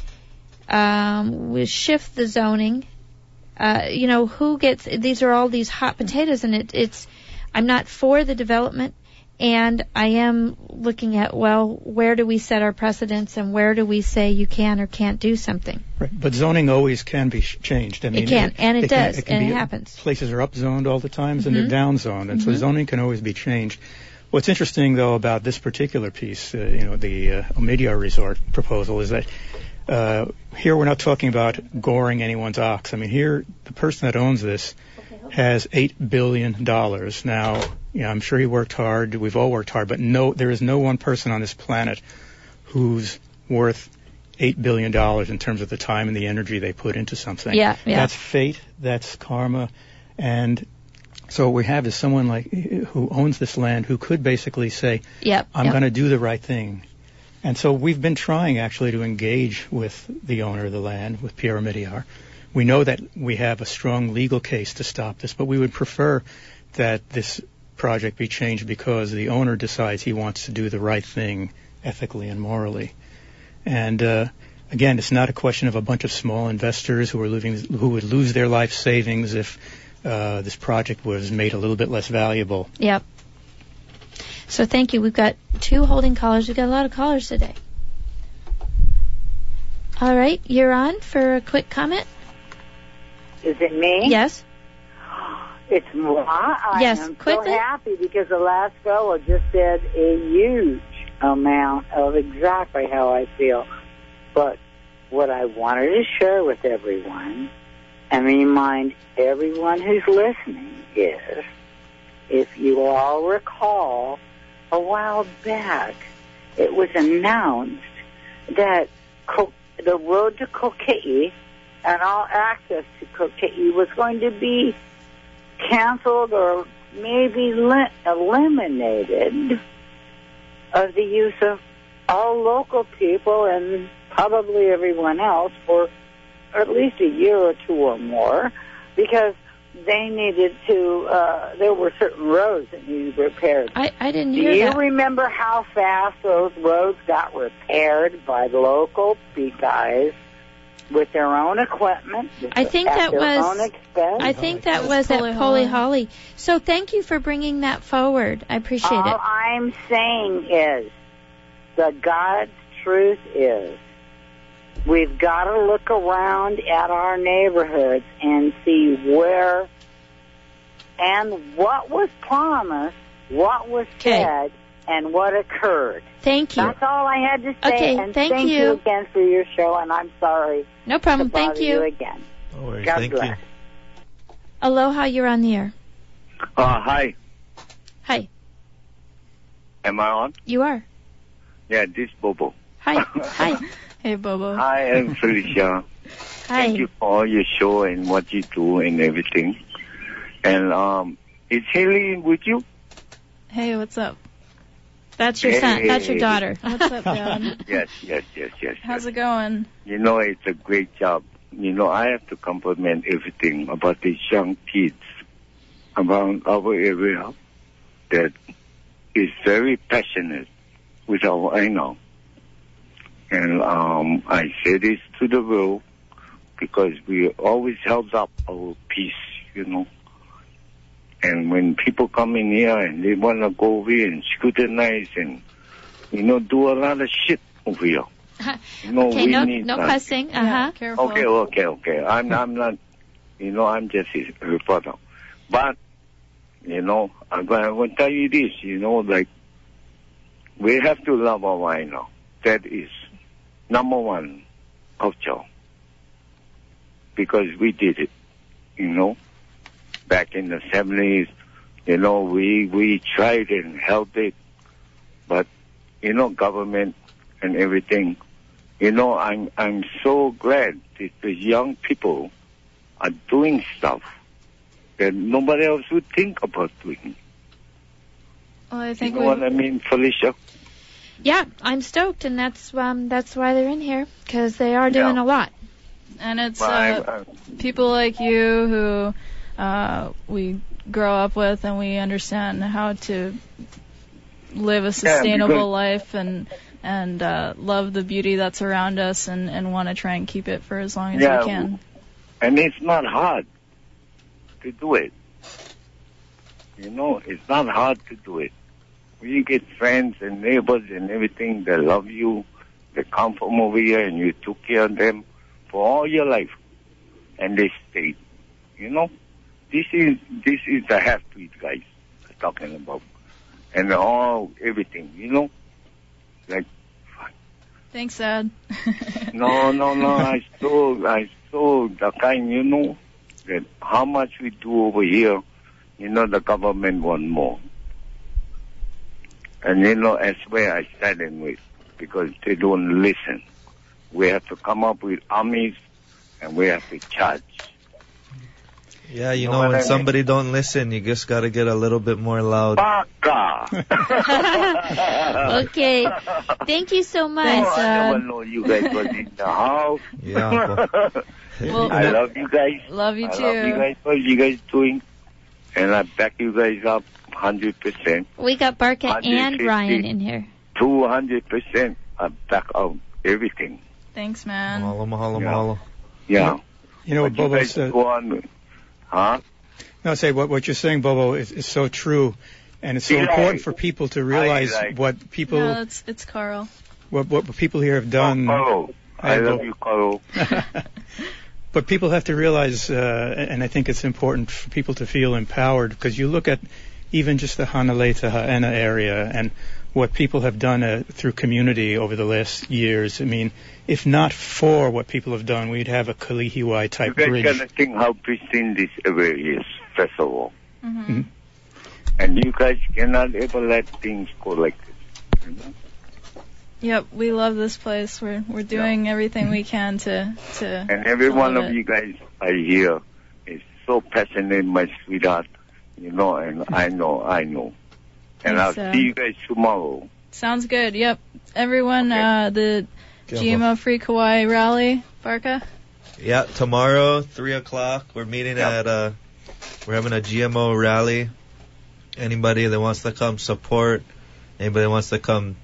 um, we shift the zoning, Uh, you know, who gets, these are all these hot potatoes, and it, it's, I'm not for the development, and I am looking at, well, where do we set our precedents, and where do we say you can or can't do something? Right. But zoning always can be sh- changed. I mean, It can, and it can- does, can and be- it happens. Places are upzoned all the times, and Mhm. they're downzoned, and so Mhm. zoning can always be changed. What's interesting, though, about this particular piece, uh, you know, the uh, Omidyar Resort proposal, is that uh, here we're not talking about goring anyone's ox. I mean, here the person that owns this has eight billion dollars. Now, you know, I'm sure he worked hard. We've all worked hard, but no, there is no one person on this planet who's worth eight billion dollars in terms of the time and the energy they put into something. Yeah, yeah. That's fate. That's karma. And so what we have is someone like who owns this land who could basically say, Yep, I'm yep. going to do the right thing. And so we've been trying actually to engage with the owner of the land, with Pierre Omidyar. We know that we have a strong legal case to stop this, but we would prefer that this project be changed because the owner decides he wants to do the right thing ethically and morally. And uh, again, it's not a question of a bunch of small investors who are living, who would lose their life savings if uh, this project was made a little bit less valuable. Yep. So thank you. We've got two holding callers. We've got a lot of callers today. All right, you're on for a quick comment. Is it me? Yes. It's moi. I Yes, am quickly. so happy because the last fellow just said a huge amount of exactly how I feel. But what I wanted to share with everyone and remind everyone who's listening is, if you all recall, a while back, it was announced that Co- the road to Kokei and all access to Kokei was going to be canceled or maybe li- eliminated of the use of all local people and probably everyone else for at least a year or two or more, because they needed to, uh, there were certain roads that needed repaired. I, I didn't Do hear you that. remember how fast those roads got repaired by local guys with their own equipment? I think at that their was. own expense? I think that was at Polly Holly. So thank you for bringing that forward. I appreciate All it. I'm saying is, the God's truth is, we've got to look around at our neighborhoods and see where and what was promised, what was said, and what occurred. Thank you. That's all I had to say. Okay, and thank thank you. again for your show, and I'm sorry. No problem. to bother Thank you. you again. No worries. God Thank bless. you. Aloha, you're on the air. Uh, hi. Hi, Am I on? you are. Yeah, this is Bobo. Hi. Hi. Hey, Bobo. I am Felicia. Hi. Thank you for all your show and what you do and everything. And um, is Haley with you? Hey, what's up? That's your son. That's your daughter. What's up, Dad? Yes, yes, yes, yes. How's it going? You know, it's a great job. You know, I have to compliment everything about these young kids around our area that is very passionate with our I know. And um, I say this to the world because we always held up our peace, you know. And when people come in here and they want to go over here and scrutinize and, you know, do a lot of shit over here. You know, okay, we no, need no that. cussing. Uh huh. Yeah, careful. Okay, okay, okay. I'm, I'm not, you know, I'm just his reporter. But, you know, I'm going, I'm going to tell you this, you know, like, we have to love our I know. That is number one culture. Because we did it, you know. Back in the seventies, you know, we, we tried and held it. But, you know, government and everything, you know, I'm, I'm so glad that the young people are doing stuff that nobody else would think about doing. Well, I think you know we. what I mean, Felicia? Yeah, I'm stoked, and that's um that's why they're in here, because they are doing Yeah. a lot. And it's Well, uh, I'm- people like you who uh, we grow up with, and we understand how to live a sustainable because- life and and uh, love the beauty that's around us, and, and want to try and keep it for as long as Yeah, we can. And it's not hard to do it. You know, it's not hard to do it. When you get friends and neighbors and everything that love you, they come from over here and you took care of them for all your life, and they stayed. You know, this is this is the half-breed guys I'm talking about, and all everything. You know, like Thanks, Dad. no, no, no. I saw I saw the kind. You know, that how much we do over here. You know, the government want more. And, you know, that's where I started with, because they don't listen. We have to come up with armies, and we have to charge. Yeah, you Know know, what when I mean? somebody don't listen, you just got to get a little bit more loud. Baka! Okay. Thank you so much. Oh, I Uh, never know you guys was in the house. Yeah, Well, I love you guys. Love you I too. love you guys. What you guys doing? And I back you guys up one hundred percent. we got Barca and one hundred fifty. Ryan in here. two hundred percent. I back up everything. Thanks, man. mahalo, mahalo, Yeah. mahalo. Yeah. You know what But you Bobo guys said? go on. Huh? No, I say what what you're saying, Bobo, is, is so true, and it's so Eli. important for people to realize Eli. what people No, it's it's Carl. what what people here have done. Carl. I I love will- you, Carl. But people have to realize, uh, and I think it's important for people to feel empowered, because you look at even just the Hanalei Ha'ena area and what people have done uh, through community over the last years. I mean, if not for what people have done, we'd have a Kalihiwai You type guys bridge. gotta think how pristine this area is, first of all. Mm-hmm. Mhm. And you guys cannot ever let things go like this. You know? Yep, we love this place. We're we're doing everything we can to to. And every to one love of it. you guys I hear is so passionate, my sweetheart. You know, and I know, I know. And Thanks, I'll uh, see you guys tomorrow. Sounds good. Yep. Everyone, Okay. uh, the G M O Free Kauai rally, Barca. Yeah, tomorrow, three o'clock, we're meeting Yep. at, uh, we're having a G M O rally. Anybody that wants to come support, anybody that wants to come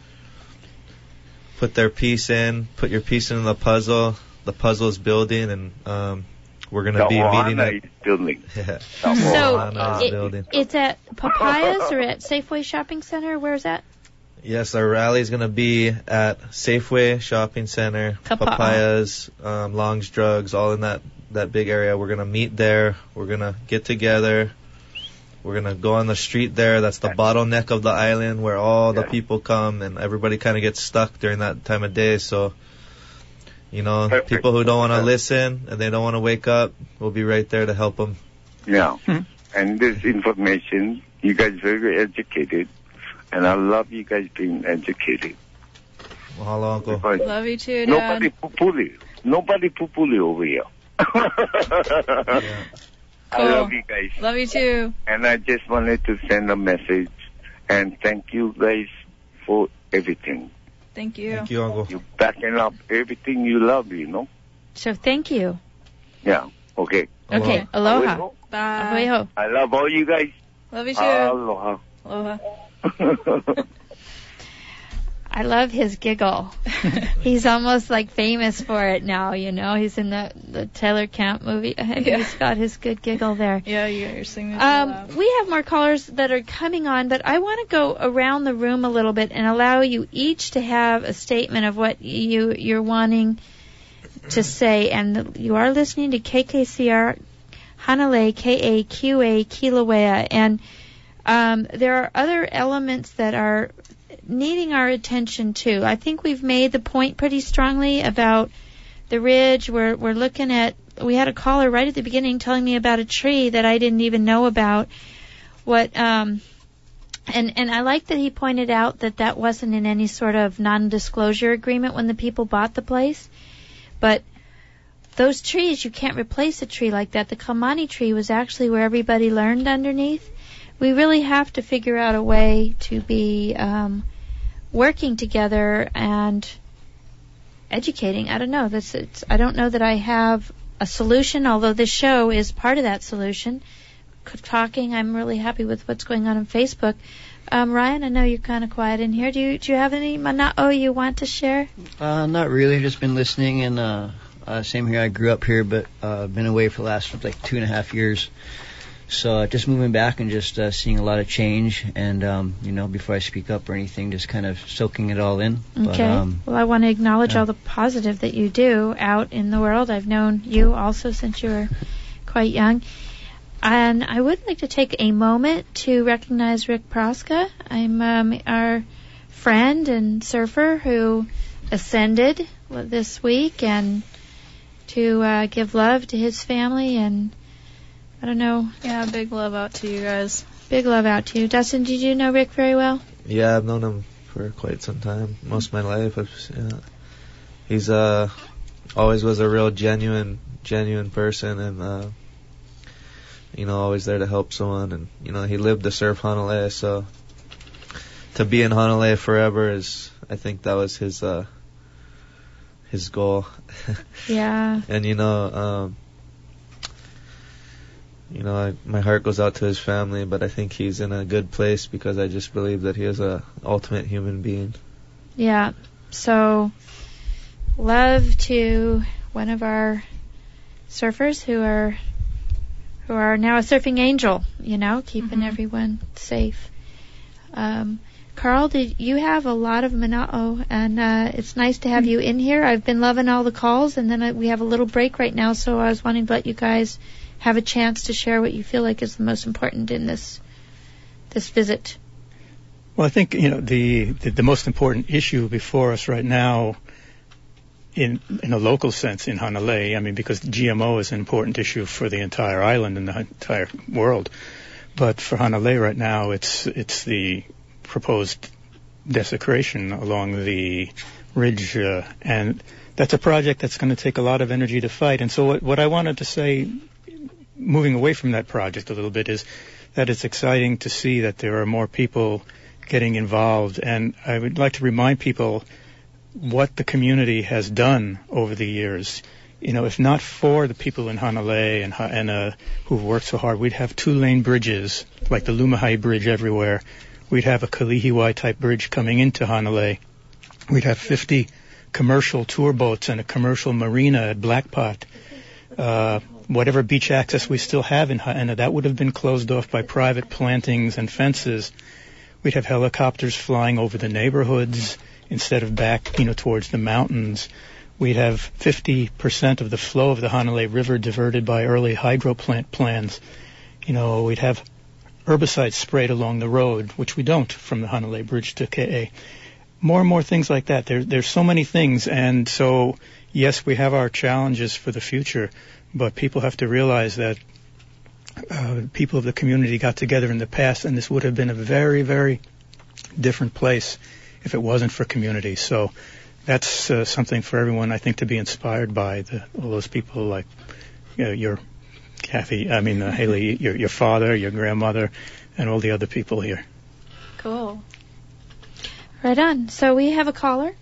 put their piece in, put your piece in the puzzle. The puzzle is building, and um, we're going to The be meeting Ohana at... is building. Yeah. So Ohana is it- building. it's at Papayas or at Safeway Shopping Center? Where's that? Yes, our rally is going to be at Safeway Shopping Center, Kapa'a. Papayas, um, Long's Drugs, all in that, that big area. We're going to meet there. We're going to get together. We're going to go on the street there. That's the bottleneck of the island where all the Yeah. people come, and everybody kind of gets stuck during that time of day. So, you know, Perfect. people who don't want to Yeah. listen and they don't want to wake up, we'll be right there to help them. Yeah. Hmm. And this information, you guys very educated. And I love you guys being educated. Mahalo, Uncle. Because Love you too, Dad. nobody poo-poo it. nobody poo-poo over here. Yeah. I Cool. love you guys. Love you too. And I just wanted to send a message and thank you guys for everything. Thank you. Thank you, Uncle. You backing up everything you love, you know? So thank you. Yeah. Okay. Okay. Aloha. Aloha. Bye. Aloha. I love all you guys. Love you too. Aloha. Aloha. I love his giggle. He's almost like famous for it now, you know. He's in the, the Taylor Camp movie. Yeah. He's got his good giggle there. Yeah, you got your signature. Um, laugh. we have more callers that are coming on, but I want to go around the room a little bit and allow you each to have a statement of what you, you're wanting to say. And you are listening to K K C R Hanalei, K A Q A Kilauea. And um, there are other elements that are needing our attention too. I think we've made the point pretty strongly about the ridge. We're we're looking at. We had a caller right at the beginning telling me about a tree that I didn't even know about. What um, and and I like that he pointed out that that wasn't in any sort of non-disclosure agreement when the people bought the place. But those trees, you can't replace a tree like that. The Kalmani tree was actually where everybody learned underneath. We really have to figure out a way to be um, working together and educating. I don't know. That's it's, I don't know that I have a solution, although this show is part of that solution. Talking, I'm really happy with what's going on on Facebook. Um, Ryan, I know you're kind of quiet in here. Do you do you have any mana'o you want to share? Uh, not really. Just been listening, and uh, uh, same here. I grew up here, but uh, been away for the last like two and a half years. So uh, just moving back and just uh, seeing a lot of change, and um, you know, before I speak up or anything, just kind of soaking it all in. Okay. But, um, well, I want to acknowledge yeah. all the positive that you do out in the world. I've known you also since you were quite young. And I would like to take a moment to recognize Rick Proska. I'm um, our friend and surfer who ascended this week, and to uh, give love to his family. And I don't know. Yeah, big love out to you guys. Big love out to you. Dustin, did you know Rick very well? Yeah, I've known him for quite some time, most of my life. I've, yeah. He's uh always was a real genuine, genuine person, and uh, you know, always there to help someone. And you know, he lived to surf Hanalei, so to be in Hanalei forever is, I think that was his uh his goal. Yeah. And you know, um, you know, I, my heart goes out to his family, but I think he's in a good place because I just believe that he is a ultimate human being. Yeah. So, love to one of our surfers who are who are now a surfing angel, you know, keeping Mhm. everyone safe. Um, Carl, did you have a lot of mana'o, and uh, it's nice to have you in here. I've been loving all the calls, and then uh, we have a little break right now, so I was wanting to let you guys have a chance to share what you feel like is the most important in this this visit. Well, I think, you know, the, the, the most important issue before us right now in in a local sense in Hanalei, I mean, because G M O is an important issue for the entire island and the entire world. But for Hanalei right now, it's it's the proposed desecration along the ridge, uh, and that's a project that's going to take a lot of energy to fight. And so what, what I wanted to say, moving away from that project a little bit, is that it's exciting to see that there are more people getting involved. And I would like to remind people what the community has done over the years. You know, if not for the people in Hanalei and, and uh, who've worked so hard, we'd have two-lane bridges, like the Lumahai Bridge everywhere. We'd have a Kalihiwai-type bridge coming into Hanalei. We'd have fifty commercial tour boats and a commercial marina at Blackpot. Uh, whatever beach access we still have in Ha'ena, that would have been closed off by private plantings and fences. We'd have helicopters flying over the neighborhoods instead of back, you know, towards the mountains. We'd have fifty percent of the flow of the Hanalei River diverted by early hydro plant plans. You know, we'd have herbicides sprayed along the road, which we don't from the Hanalei Bridge to K A. More and more things like that. There, there's so many things, and so, yes, we have our challenges for the future, but people have to realize that uh, people of the community got together in the past, and this would have been a very, very different place if it wasn't for community. So that's uh, something for everyone, I think, to be inspired by. The, all those people like you know, your Kathy, I mean uh, Haley, your your father, your grandmother, and all the other people here. Cool. Right on. So we have a caller.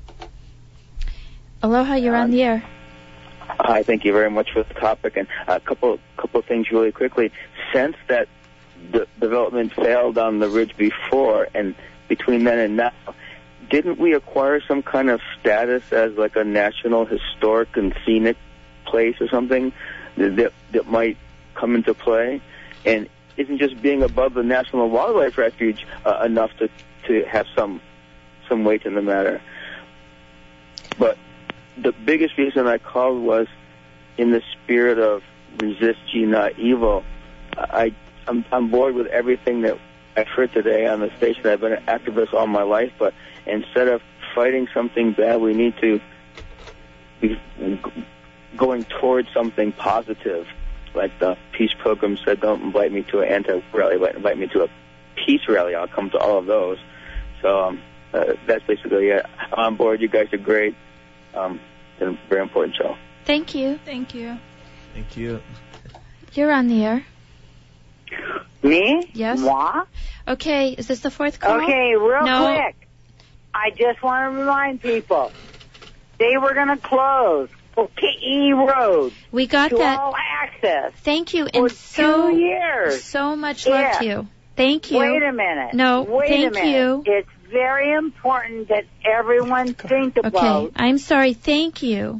Aloha, you're on the air. Hi, thank you very much for the topic, and a couple couple of things really quickly. Since that the development failed on the ridge before, and between then and now, didn't we acquire some kind of status as like a national historic and scenic place or something that that might come into play? And isn't just being above the National Wildlife Refuge uh, enough to to have some some weight in the matter? But the biggest reason I called was in the spirit of resist ye not evil. I I'm, I'm bored with everything that I've heard today on the station. I've been an activist all my life, but instead of fighting something bad, we need to be going towards something positive. Like the peace program said, don't invite me to an anti-rally, but invite me to a peace rally. I'll come to all of those. So um, uh, that's basically it. I'm on board. You guys are great. Um, it's a very important show. Thank you. Thank you. Thank you. You're on the air. Me? Yes. Moi? Okay, is this the fourth call? Okay, real no. quick. I just want to remind people, they were going to close Poki'i Road. We got to that. all access. Thank you. For and so, two years. So much yeah. love to you. Thank you. Wait a minute. No, Wait thank a minute. you. It's very important that everyone think about. Okay, I'm sorry. Thank you.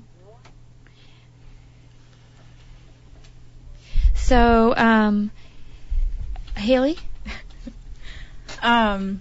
So, um, Haley? um,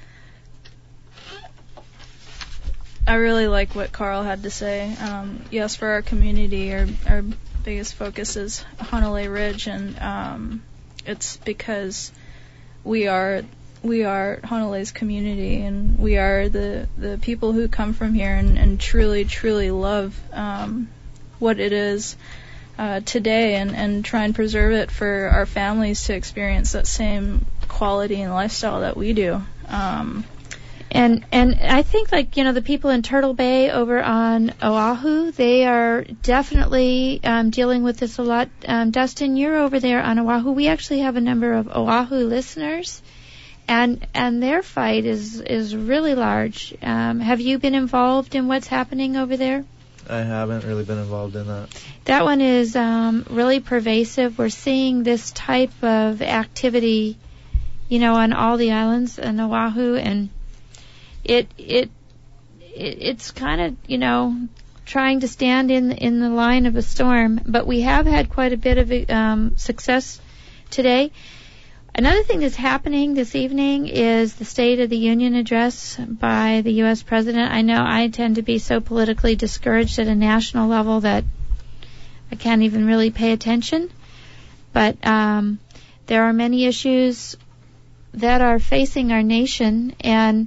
I really like what Carl had to say. Um, yes, for our community, our, our biggest focus is Hanalei Ridge, and um, it's because we are we are Hanalei's community, and we are the, the people who come from here and, and truly, truly love um, what it is uh, today, and, and try and preserve it for our families to experience that same quality and lifestyle that we do. Um, And and I think, like, you know, the people in Turtle Bay over on Oahu, they are definitely um, dealing with this a lot. Um, Dustin, you're over there on Oahu. We actually have a number of Oahu listeners, and and their fight is is really large. Um, have you been involved in what's happening over there? I haven't really been involved in that. That one is um, really pervasive. We're seeing this type of activity, you know, on all the islands in Oahu, and It it, it it's kind of, you know, trying to stand in in the line of a storm, but we have had quite a bit of um, success today. Another thing that's happening this evening is the State of the Union address by the U S President. I know I tend to be so politically discouraged at a national level that I can't even really pay attention, but um, there are many issues that are facing our nation, and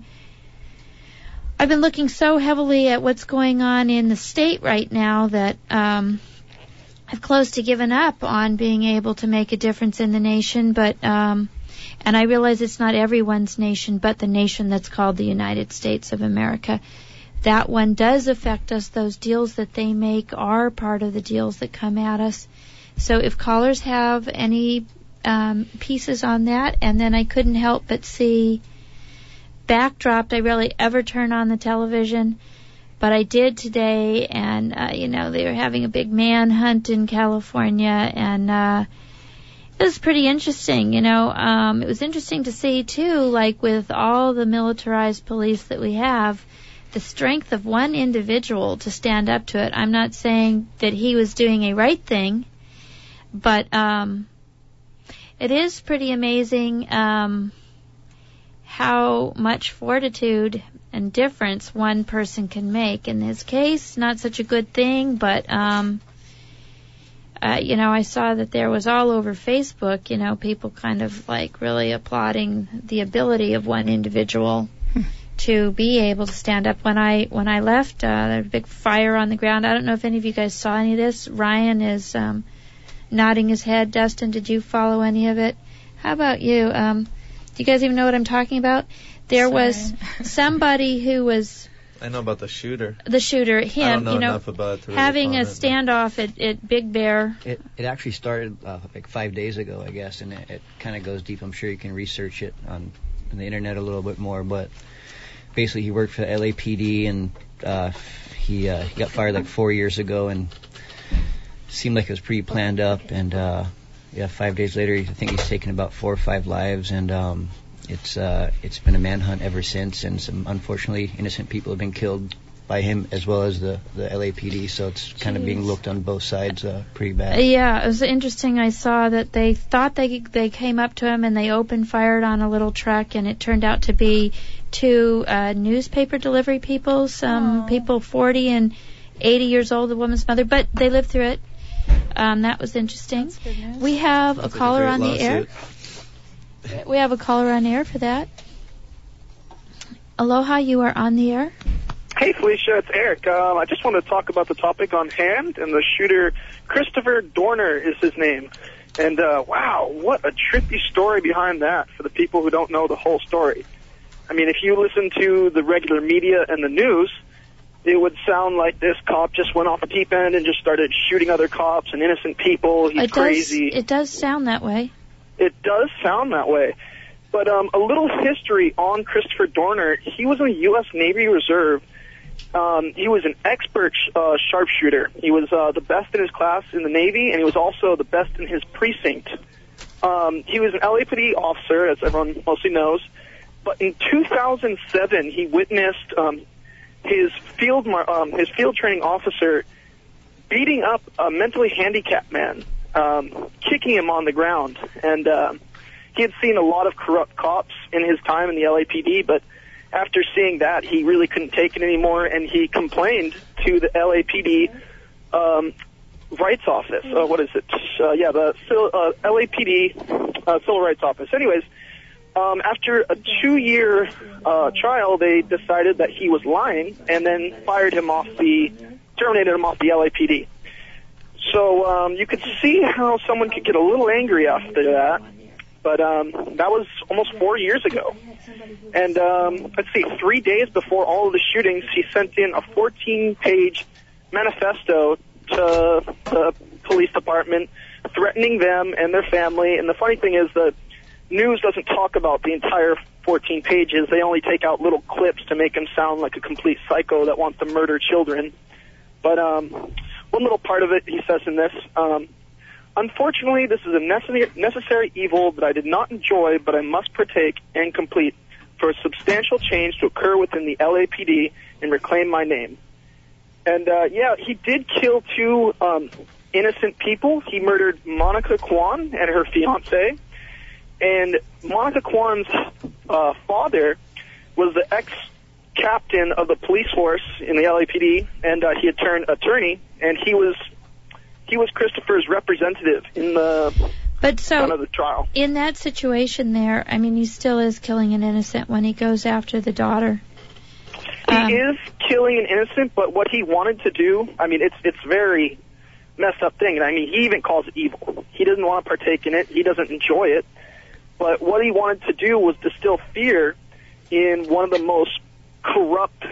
I've been looking so heavily at what's going on in the state right now that um, I've close to given up on being able to make a difference in the nation. But um, and I realize it's not everyone's nation, but the nation that's called the United States of America. That one does affect us. Those deals that they make are part of the deals that come at us. So if callers have any um, pieces on that, and then I couldn't help but see backdropped. I rarely ever turn on the television, but I did today, and uh, you know, they were having a big manhunt in California, and uh, it was pretty interesting. You know, um, it was interesting to see too, like with all the militarized police that we have, the strength of one individual to stand up to it. I'm not saying that he was doing a right thing, but um, it is pretty amazing. Um, how much fortitude and difference one person can make. In his case, not such a good thing, but, um, uh, you know, I saw that there was all over Facebook, you know, people kind of like really applauding the ability of one individual to be able to stand up. When I, when I left, uh, there was a big fire on the ground. I don't know if any of you guys saw any of this. Ryan is, um, nodding his head. Dustin, did you follow any of it? How about you? Um, Do you guys even know what I'm talking about? There Sorry. was somebody who was... I know about the shooter. The shooter, him, I don't know you know, enough about it to really having a comment, standoff at, at Big Bear. It it actually started uh, like five days ago, I guess, and it, it kind of goes deep. I'm sure you can research it on, on the internet a little bit more. But basically, he worked for the L A P D, and uh, he uh, he got fired like four years ago, and seemed like it was pretty planned up. And uh, yeah, five days later, I think he's taken about four or five lives, and um, it's uh, it's been a manhunt ever since. And some unfortunately innocent people have been killed by him as well as the, the L A P D, so it's kind of being looked on both sides uh, pretty bad. Yeah, it was interesting. I saw that they thought they they came up to him and they opened fired on a little truck, and it turned out to be two uh, newspaper delivery people, some Aww. people forty and eighty years old, the woman's mother, but they lived through it. Um, that was interesting. That's good news. We have Sounds a like caller a on great the air. lawsuit. We have a caller on air for that. Aloha, you are on the air. Hey, Felicia, it's Eric. Um, I just wanted to talk about the topic on hand, and the shooter, Christopher Dorner is his name. And, uh, wow, what a trippy story behind that for the people who don't know the whole story. I mean, if you listen to the regular media and the news, it would sound like this cop just went off a deep end and just started shooting other cops and innocent people. He's it crazy. Does, it does sound that way. It does sound that way. But um, a little history on Christopher Dorner. He was in the U S Navy Reserve. Um, he was an expert uh, sharpshooter. He was uh, the best in his class in the Navy, and he was also the best in his precinct. Um, he was an L A P D officer, as everyone mostly knows. But in two thousand seven, he witnessed um, his field mar- um, his field training officer beating up a mentally handicapped man, um, kicking him on the ground. And uh, he had seen a lot of corrupt cops in his time in the L A P D, but after seeing that, he really couldn't take it anymore, and he complained to the L A P D um, rights office. Uh, what is it? Uh, yeah, the uh, L A P D uh, Civil Rights Office. Anyways, um, after a two-year uh, trial, they decided that he was lying, and then fired him off the, terminated him off the L A P D. So um, you could see how someone could get a little angry after that. But um, that was almost four years ago. And um, let's see, three days before all of the shootings, he sent in a fourteen-page manifesto to the police department threatening them and their family. And the funny thing is the news doesn't talk about the entire fourteen pages. They only take out little clips to make him sound like a complete psycho that wants to murder children. But um, one little part of it, he says in this, um, unfortunately, this is a necessary, necessary evil that I did not enjoy, but I must partake and complete for a substantial change to occur within the L A P D and reclaim my name. And, uh, yeah, he did kill two um, innocent people. He murdered Monica Kwan and her fiancé. And Monica Kwan's uh, father was the ex-captain of the police force in the L A P D, and uh, he had turned attorney, and he was... He was Christopher's representative in the but so front of the trial. In that situation there, I mean, he still is killing an innocent when he goes after the daughter. He um, is killing an innocent, but what he wanted to do, I mean, it's it's very messed up thing. And I mean, he even calls it evil. He doesn't want to partake in it. He doesn't enjoy it. But what he wanted to do was distill fear in one of the most corrupt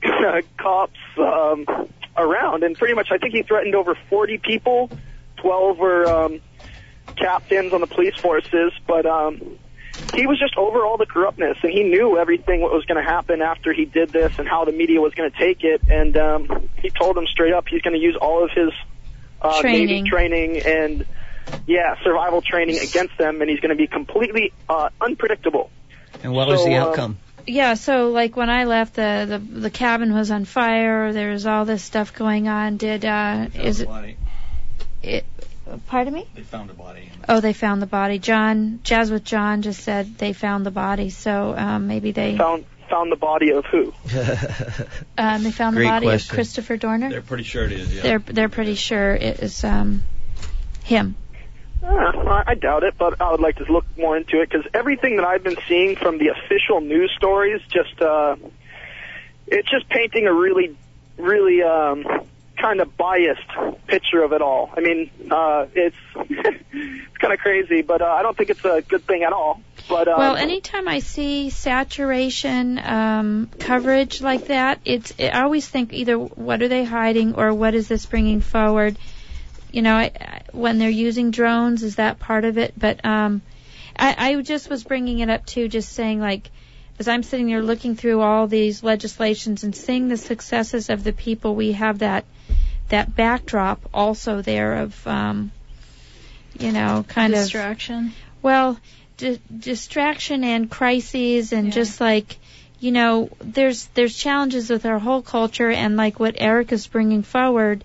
cops um around, and pretty much I think he threatened over forty people, twelve were um, captains on the police forces, but um, he was just over all the corruptness, and he knew everything what was going to happen after he did this and how the media was going to take it, and um, he told them straight up he's going to use all of his uh, training. Navy training and, yeah, survival training against them, and he's going to be completely uh, unpredictable. And what so, was the um, outcome? Yeah, so like when I left, the, the the cabin was on fire. There was all this stuff going on. Did uh, is it, it? Pardon me? They found a body. Oh, they found the body. John, Jazz with John just said they found the body. So um, maybe they found found the body of who? um, they found Great the body question. of Christopher Dorner. They're pretty sure it is. Yeah. They're they're pretty sure it is um him. Uh, I doubt it, but I would like to look more into it because everything that I've been seeing from the official news stories, just uh, it's just painting a really, really um, kind of biased picture of it all. I mean, uh, it's it's kind of crazy, but uh, I don't think it's a good thing at all. But um, well, anytime I see saturation um, coverage like that, it's I always think either what are they hiding or what is this bringing forward? You know, I, when they're using drones, is that part of it? But um, I, I just was bringing it up too, just saying like, as I'm sitting there looking through all these legislations and seeing the successes of the people, we have that that backdrop also there of, um, you know, kind Distraction. of distraction. Well. D- distraction and crises and yeah. just like, you know, there's there's challenges with our whole culture, and like what Eric is bringing forward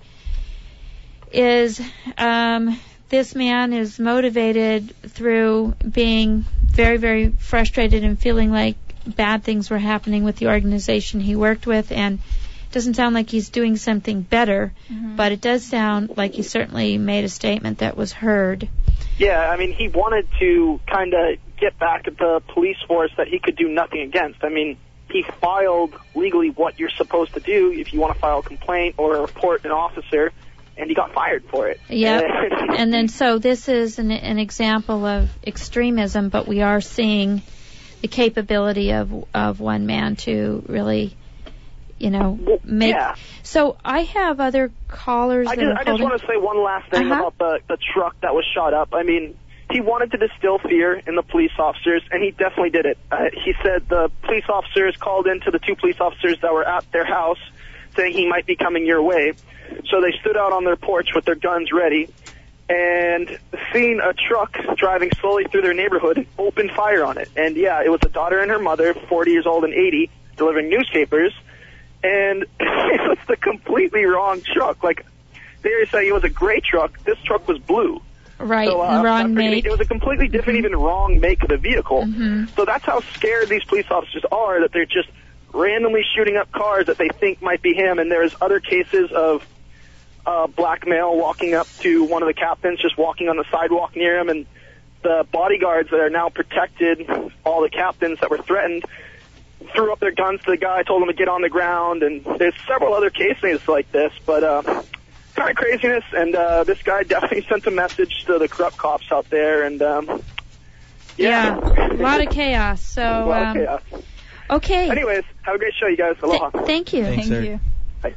is um, this man is motivated through being very, very frustrated and feeling like bad things were happening with the organization he worked with, and it doesn't sound like he's doing something better, mm-hmm. but it does sound like he certainly made a statement that was heard. Yeah, I mean, he wanted to kind of get back at the police force that he could do nothing against. I mean, he filed legally what you're supposed to do if you want to file a complaint or report an officer, and he got fired for it. Yeah, and then so this is an, an example of extremism, but we are seeing the capability of of one man to really, you know, make. Yeah. So I have other callers. I that just, are I just want to say one last thing uh-huh. about the, the truck that was shot up. I mean, he wanted to distill fear in the police officers, and he definitely did it. Uh, he said the police officers called in to the two police officers that were at their house saying he might be coming your way. So they stood out on their porch with their guns ready and seen a truck driving slowly through their neighborhood and opened fire on it. And, yeah, it was a daughter and her mother, forty years old and eighty, delivering newspapers. And it was the completely wrong truck. Like, they were saying it was a gray truck. This truck was blue. Right, so, uh, wrong make. It was a completely different, mm-hmm. even wrong make of the vehicle. Mm-hmm. So that's how scared these police officers are, that they're just randomly shooting up cars that they think might be him. And there's other cases of uh, black male walking up to one of the captains, just walking on the sidewalk near him, and the bodyguards that are now protected, all the captains that were threatened, threw up their guns to the guy, told him to get on the ground, and there's several other cases like this, but uh, kind of craziness, and uh, this guy definitely sent a message to the corrupt cops out there, and um, yeah. yeah, a lot of chaos. So, a lot um, of chaos. Okay. Anyways, have a great show, you guys. Aloha. Th- thank you. Thanks, thank you. Bye.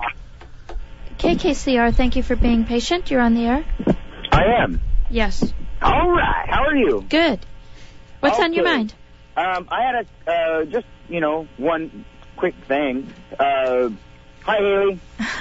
K K C R, thank you for being patient. You're on the air. I am. Yes. All right. How are you? Good. What's okay. on your mind? Um, I had a uh, just you know one quick thing. Uh, hi, Haley.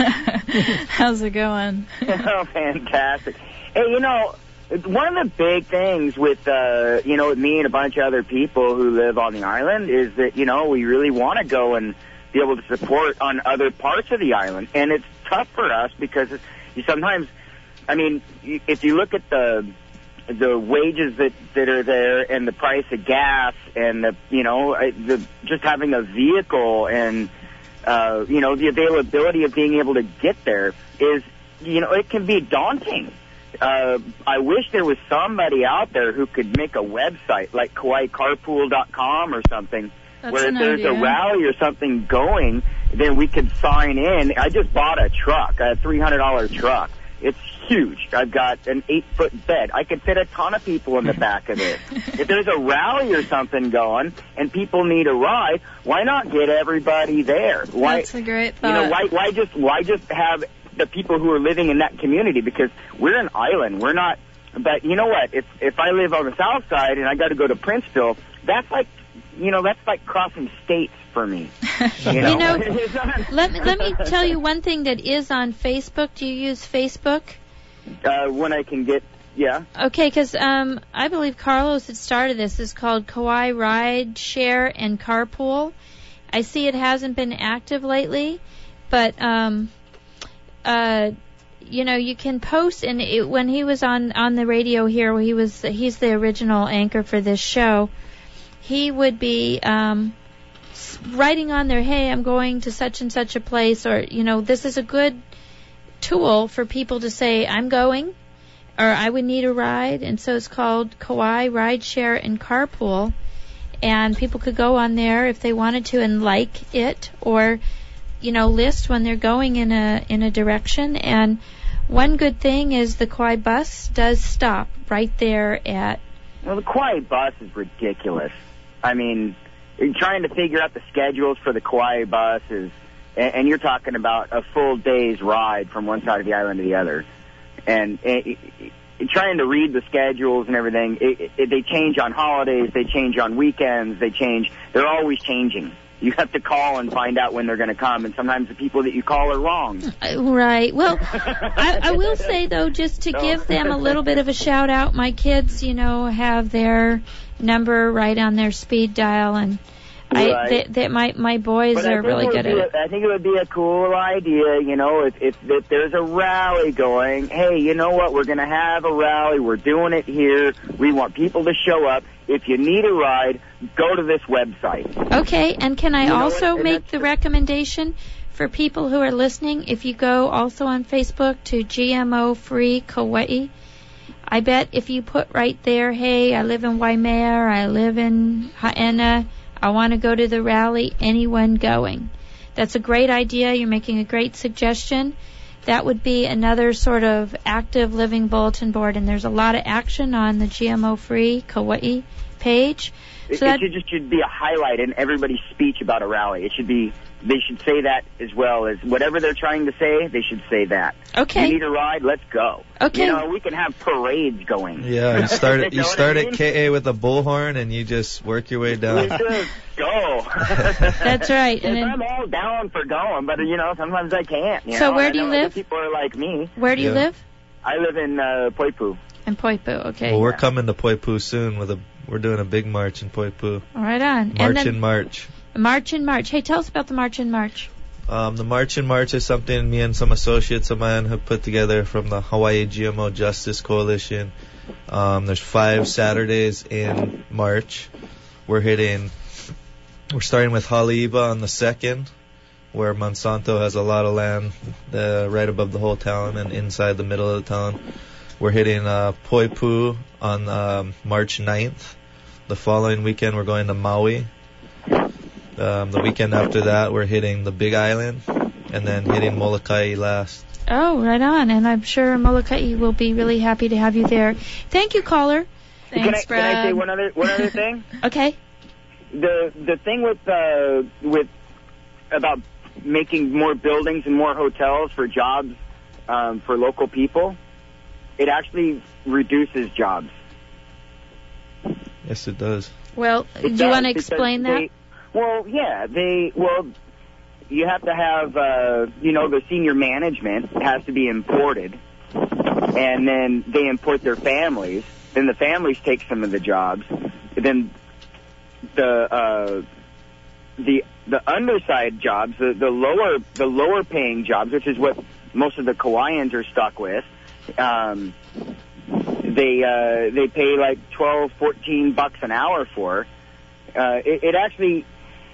How's it going? Oh, fantastic. Hey, you know, one of the big things with uh, you know with me and a bunch of other people who live on the island is that you know we really want to go and be able to support on other parts of the island, and it's tough for us because it's, you sometimes, I mean, you, if you look at the the wages that, that are there and the price of gas and the, you know, the, just having a vehicle and, uh, you know, the availability of being able to get there is, you know, it can be daunting. Uh, I wish there was somebody out there who could make a website like Kauai Carpool dot com or something. That's where if there's idea. a rally or something going, then we could sign in. I just bought a truck, a three hundred dollars truck. It's huge. I've got an eight-foot bed. I could fit a ton of people in the back of it. If there's a rally or something going and people need a ride, why not get everybody there? Why, That's a great thought. You know, why, why just why just have the people who are living in that community? Because we're an island. We're not. But you know what? If if I live on the south side and I got to go to Princeville, that's like, you know, that's like crossing states for me. You know, you know let me let me tell you one thing that is on Facebook. Do you use Facebook? Uh, when I can get, yeah. Okay, because um, I believe Carlos had started this. It's called Kauai Ride, Share, and Carpool. I see it hasn't been active lately, but um, uh, you know, you can post. And it, when he was on on the radio here, he was he's the original anchor for this show. He would be um, writing on there, hey, I'm going to such and such a place, or, you know, this is a good tool for people to say, I'm going, or I would need a ride. And so it's called Kauai Ride, Share, and Carpool. And people could go on there if they wanted to and like it, or, you know, list when they're going in a in a direction. And one good thing is the Kauai bus does stop right there at Well, the Kauai bus is ridiculous. I mean, trying to figure out the schedules for the Kauai bus is, and, and you're talking about a full day's ride from one side of the island to the other. And it, it, trying to read the schedules and everything, it, it, they change on holidays, they change on weekends, they change. They're always changing. You have to call and find out when they're going to come, and sometimes the people that you call are wrong. Right. Well, I, I will say, though, just to No. give them a little bit of a shout-out, my kids, you know, have their number right on their speed dial, and I, Right. they, they, my, my boys But I are think really it would good be at a- it. I think it would be a cool idea, you know, if, if, if there's a rally going, hey, you know what, we're going to have a rally, we're doing it here, we want people to show up. If you need a ride, go to this website. Okay, and can I You know, also and make the recommendation for people who are listening, if you go also on Facebook to G M O Free Kauai, I bet if you put right there, hey, I live in Waimea, or I live in Haena, I want to go to the rally, anyone going. That's a great idea. You're making a great suggestion. That would be another sort of active living bulletin board, and there's a lot of action on the G M O Free Kauai page. It, So it that, should just should be a highlight in everybody's speech about a rally. It should be, they should say that as well as whatever they're trying to say, they should say that. Okay. You need a ride? Let's go. Okay. You know, we can have parades going. Yeah, you start at, You you know what start I at mean? K A with a bullhorn, and you just work your way We down. just go. That's right. And And then, I'm all down for going, but you know, sometimes I can't. You So know? where I do you know other live? People are like me. where do you Yeah. live? I live in uh, Poipu. In Poipu, okay. Well, we're coming to Poipu soon with a. We're doing a big march in Poipu. Right on. March and then in March. March in March. Hey, tell us about the March in March. Um, the March in March is something me and some associates of mine have put together from the Hawaii G M O Justice Coalition. Um, there's five Saturdays in March. We're hitting. We're starting with Haleiwa on the second, where Monsanto has a lot of land uh, right above the whole town and inside the middle of the town. We're hitting uh, Poipu on um, March ninth. The following weekend, we're going to Maui. Um, the weekend after that, we're hitting the Big Island, and then hitting Molokai last. Oh, right on. And I'm sure Molokai will be really happy to have you there. Thank you, caller. can I, can I say one other one other thing? Okay. The the thing with uh, with about making more buildings and more hotels for jobs um, for local people, it actually reduces jobs. Yes, it does. Well, It do you does, want to because explain that? they- Well, yeah, they well, you have to have uh, you know the senior management has to be imported, and then they import their families. Then the families take some of the jobs. Then the uh, the the underside jobs, the, the lower the lower paying jobs, which is what most of the Kauaians are stuck with. Um, they uh, they pay like twelve, fourteen bucks an hour for. Uh, it, it actually,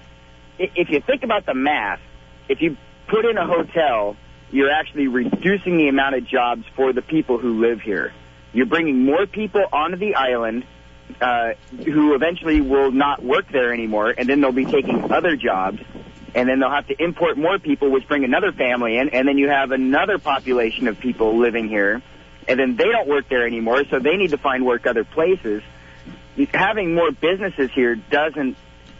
i- if you think about the math, if you put in a hotel, you're actually reducing the amount of jobs for the people who live here. You're bringing more people onto the island uh, who eventually will not work there anymore, and then they'll be taking other jobs, and then they'll have to import more people, which bring another family in, and then you have another population of people living here, and then they don't work there anymore, so they need to find work other places. Having more businesses here doesn't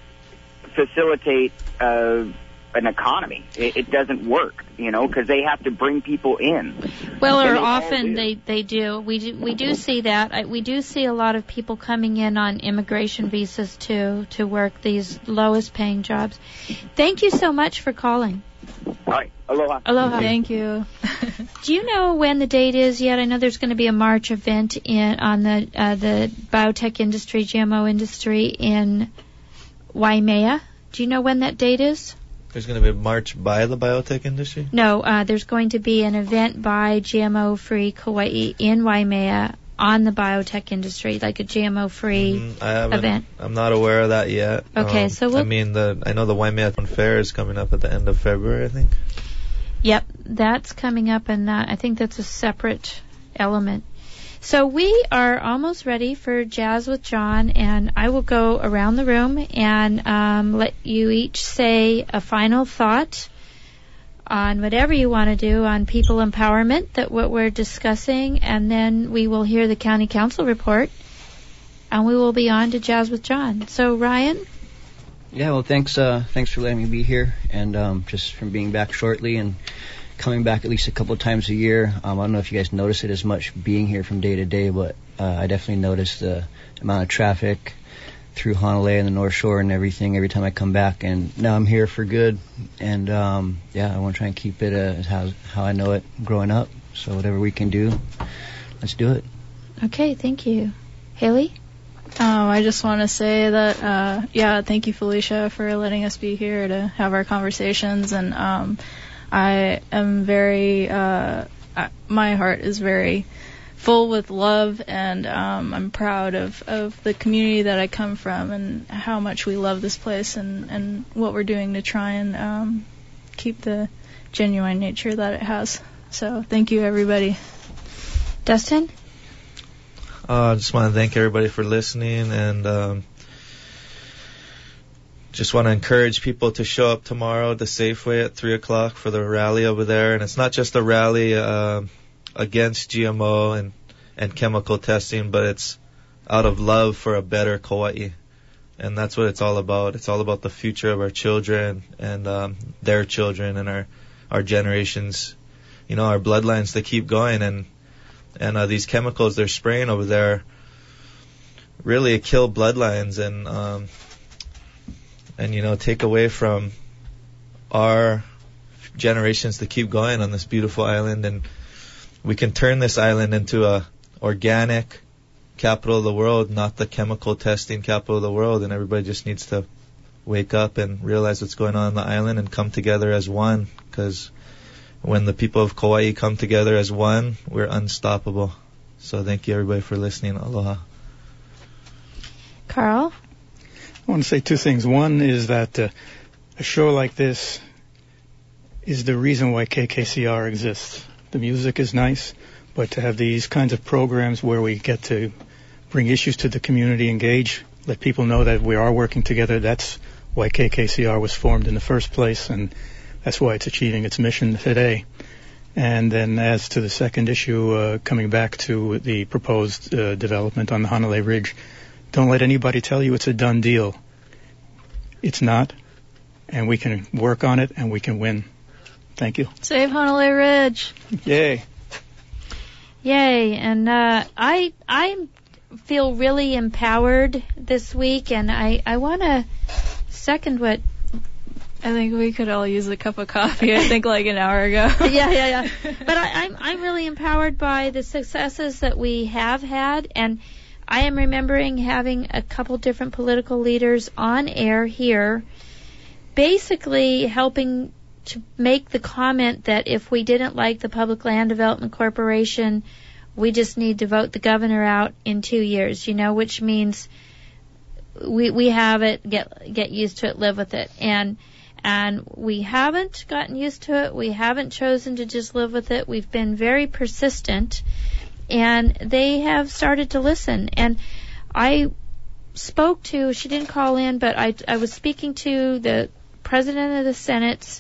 facilitate uh, an economy. It, it doesn't work, you know, because they have to bring people in. Well, And or they all often do. they, they do. We do we do see that. I, we do see a lot of people coming in on immigration visas too to work these lowest paying jobs. Thank you so much for calling. All right, aloha. Aloha. Thank you. Do you know when the date is yet? I know there's going to be a March event in on the uh, the biotech industry, G M O industry in Waimea. Do you know when that date is? There's going to be a march by the biotech industry? No, uh, there's going to be an event by G M O Free Kauai in Waimea on the biotech industry, like a G M O Free Mm, I haven't, event. I'm not aware of that yet. Okay, Um, so we'll- I mean, the I know the Waimea Fair is coming up at the end of February, I think. Yep, that's coming up, and that I think that's a separate element. So we are almost ready for Jazz with John, and I will go around the room and um, let you each say a final thought on whatever you want to do on people empowerment, that what we're discussing, and then we will hear the county council report. and we will be on to Jazz with John. So, Ryan? Yeah, well, thanks uh, thanks for letting me be here, and um, just from being back shortly and coming back at least a couple of times a year. Um, I don't know if you guys notice it as much being here from day to day, but uh, I definitely notice the amount of traffic through Honolulu and the North Shore and everything every time I come back, and now I'm here for good, and um, yeah, I want to try and keep it uh, how, how I know it growing up, so whatever we can do, let's do it. Okay, thank you. Haley? Um, I just want to say that, uh, yeah, thank you, Felicia, for letting us be here to have our conversations, and um, I am very, uh, I, my heart is very full with love, and um, I'm proud of, of the community that I come from and how much we love this place and, and what we're doing to try and um, keep the genuine nature that it has. So thank you, everybody. Dustin? Uh, I just want to thank everybody for listening, and um, just want to encourage people to show up tomorrow at the Safeway at three o'clock for the rally over there. And it's not just a rally uh, against G M O and, and chemical testing, but it's out of love for a better Kauai. And that's what it's all about. It's all about the future of our children and um, their children and our, our generations, you know, our bloodlines to keep going. And and uh, these chemicals they're spraying over there really kill bloodlines and, um, and you know, take away from our generations to keep going on this beautiful island. And we can turn this island into a organic capital of the world, not the chemical testing capital of the world. And everybody just needs to wake up and realize what's going on on the island and come together as one, because when the people of Kauai come together as one, we're unstoppable. So thank you, everybody, for listening. Aloha. Carl? I want to say two things. One is that uh, a show like this is the reason why K K C R exists. The music is nice, but to have these kinds of programs where we get to bring issues to the community, engage, let people know that we are working together, that's why K K C R was formed in the first place, and that's why it's achieving its mission today. And then as to the second issue, uh, coming back to the proposed uh, development on the Hanalei Ridge, don't let anybody tell you it's a done deal. It's not, and we can work on it, and we can win. Thank you. Save Hanalei Ridge. Yay. Yay. And uh, I I feel really empowered this week, and I, I want to second what... I think we could all use a cup of coffee, I think, like an hour ago. yeah, yeah, yeah. But I, I'm, I'm really empowered by the successes that we have had, and I am remembering having a couple different political leaders on air here basically helping to make the comment that if we didn't like the Public Land Development Corporation, we just need to vote the governor out in two years, you know, which means we we have it, get get used to it, live with it. And and we haven't gotten used to it. We haven't chosen to just live with it. We've been very persistent, and they have started to listen. And I spoke to, she didn't call in, but I, I was speaking to the president of the Senate's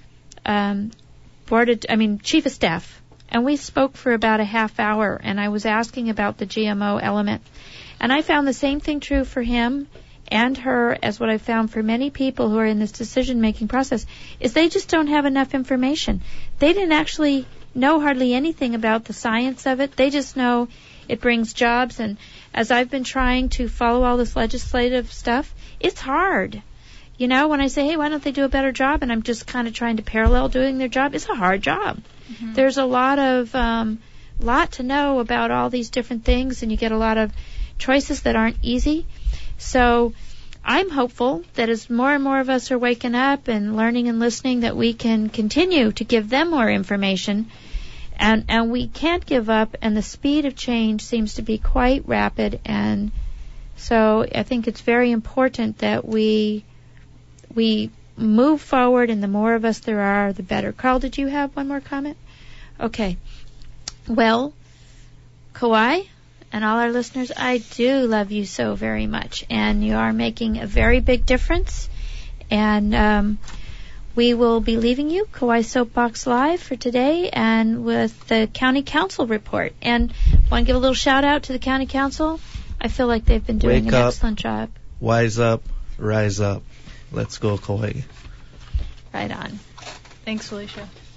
um, board of, I mean, chief of staff, and we spoke for about a half hour, and I was asking about the G M O element. And I found the same thing true for him and her as what I found for many people who are in this decision-making process, is they just don't have enough information. They didn't actually know hardly anything about the science of it. They just know it brings jobs. And as I've been trying to follow all this legislative stuff, it's hard. You know, when I say, hey, why don't they do a better job, and I'm just kind of trying to parallel doing their job, it's a hard job. Mm-hmm. There's a lot of, um, lot to know about all these different things, and you get a lot of choices that aren't easy. So I'm hopeful that as more and more of us are waking up and learning and listening, that we can continue to give them more information. And, and we can't give up, and the speed of change seems to be quite rapid. And so I think it's very important that we we move forward, and the more of us there are, the better. Carl, did you have one more comment? Okay. Well, Kauai and all our listeners, I do love you so very much, and you are making a very big difference. And um, we will be leaving you, Kauai Soapbox Live, for today, and with the County Council report. And I want to give a little shout out to the County Council. I feel like they've been doing Wake an up. excellent job. Wise up, rise up. Let's go, Kauai. Right on. Thanks, Felicia.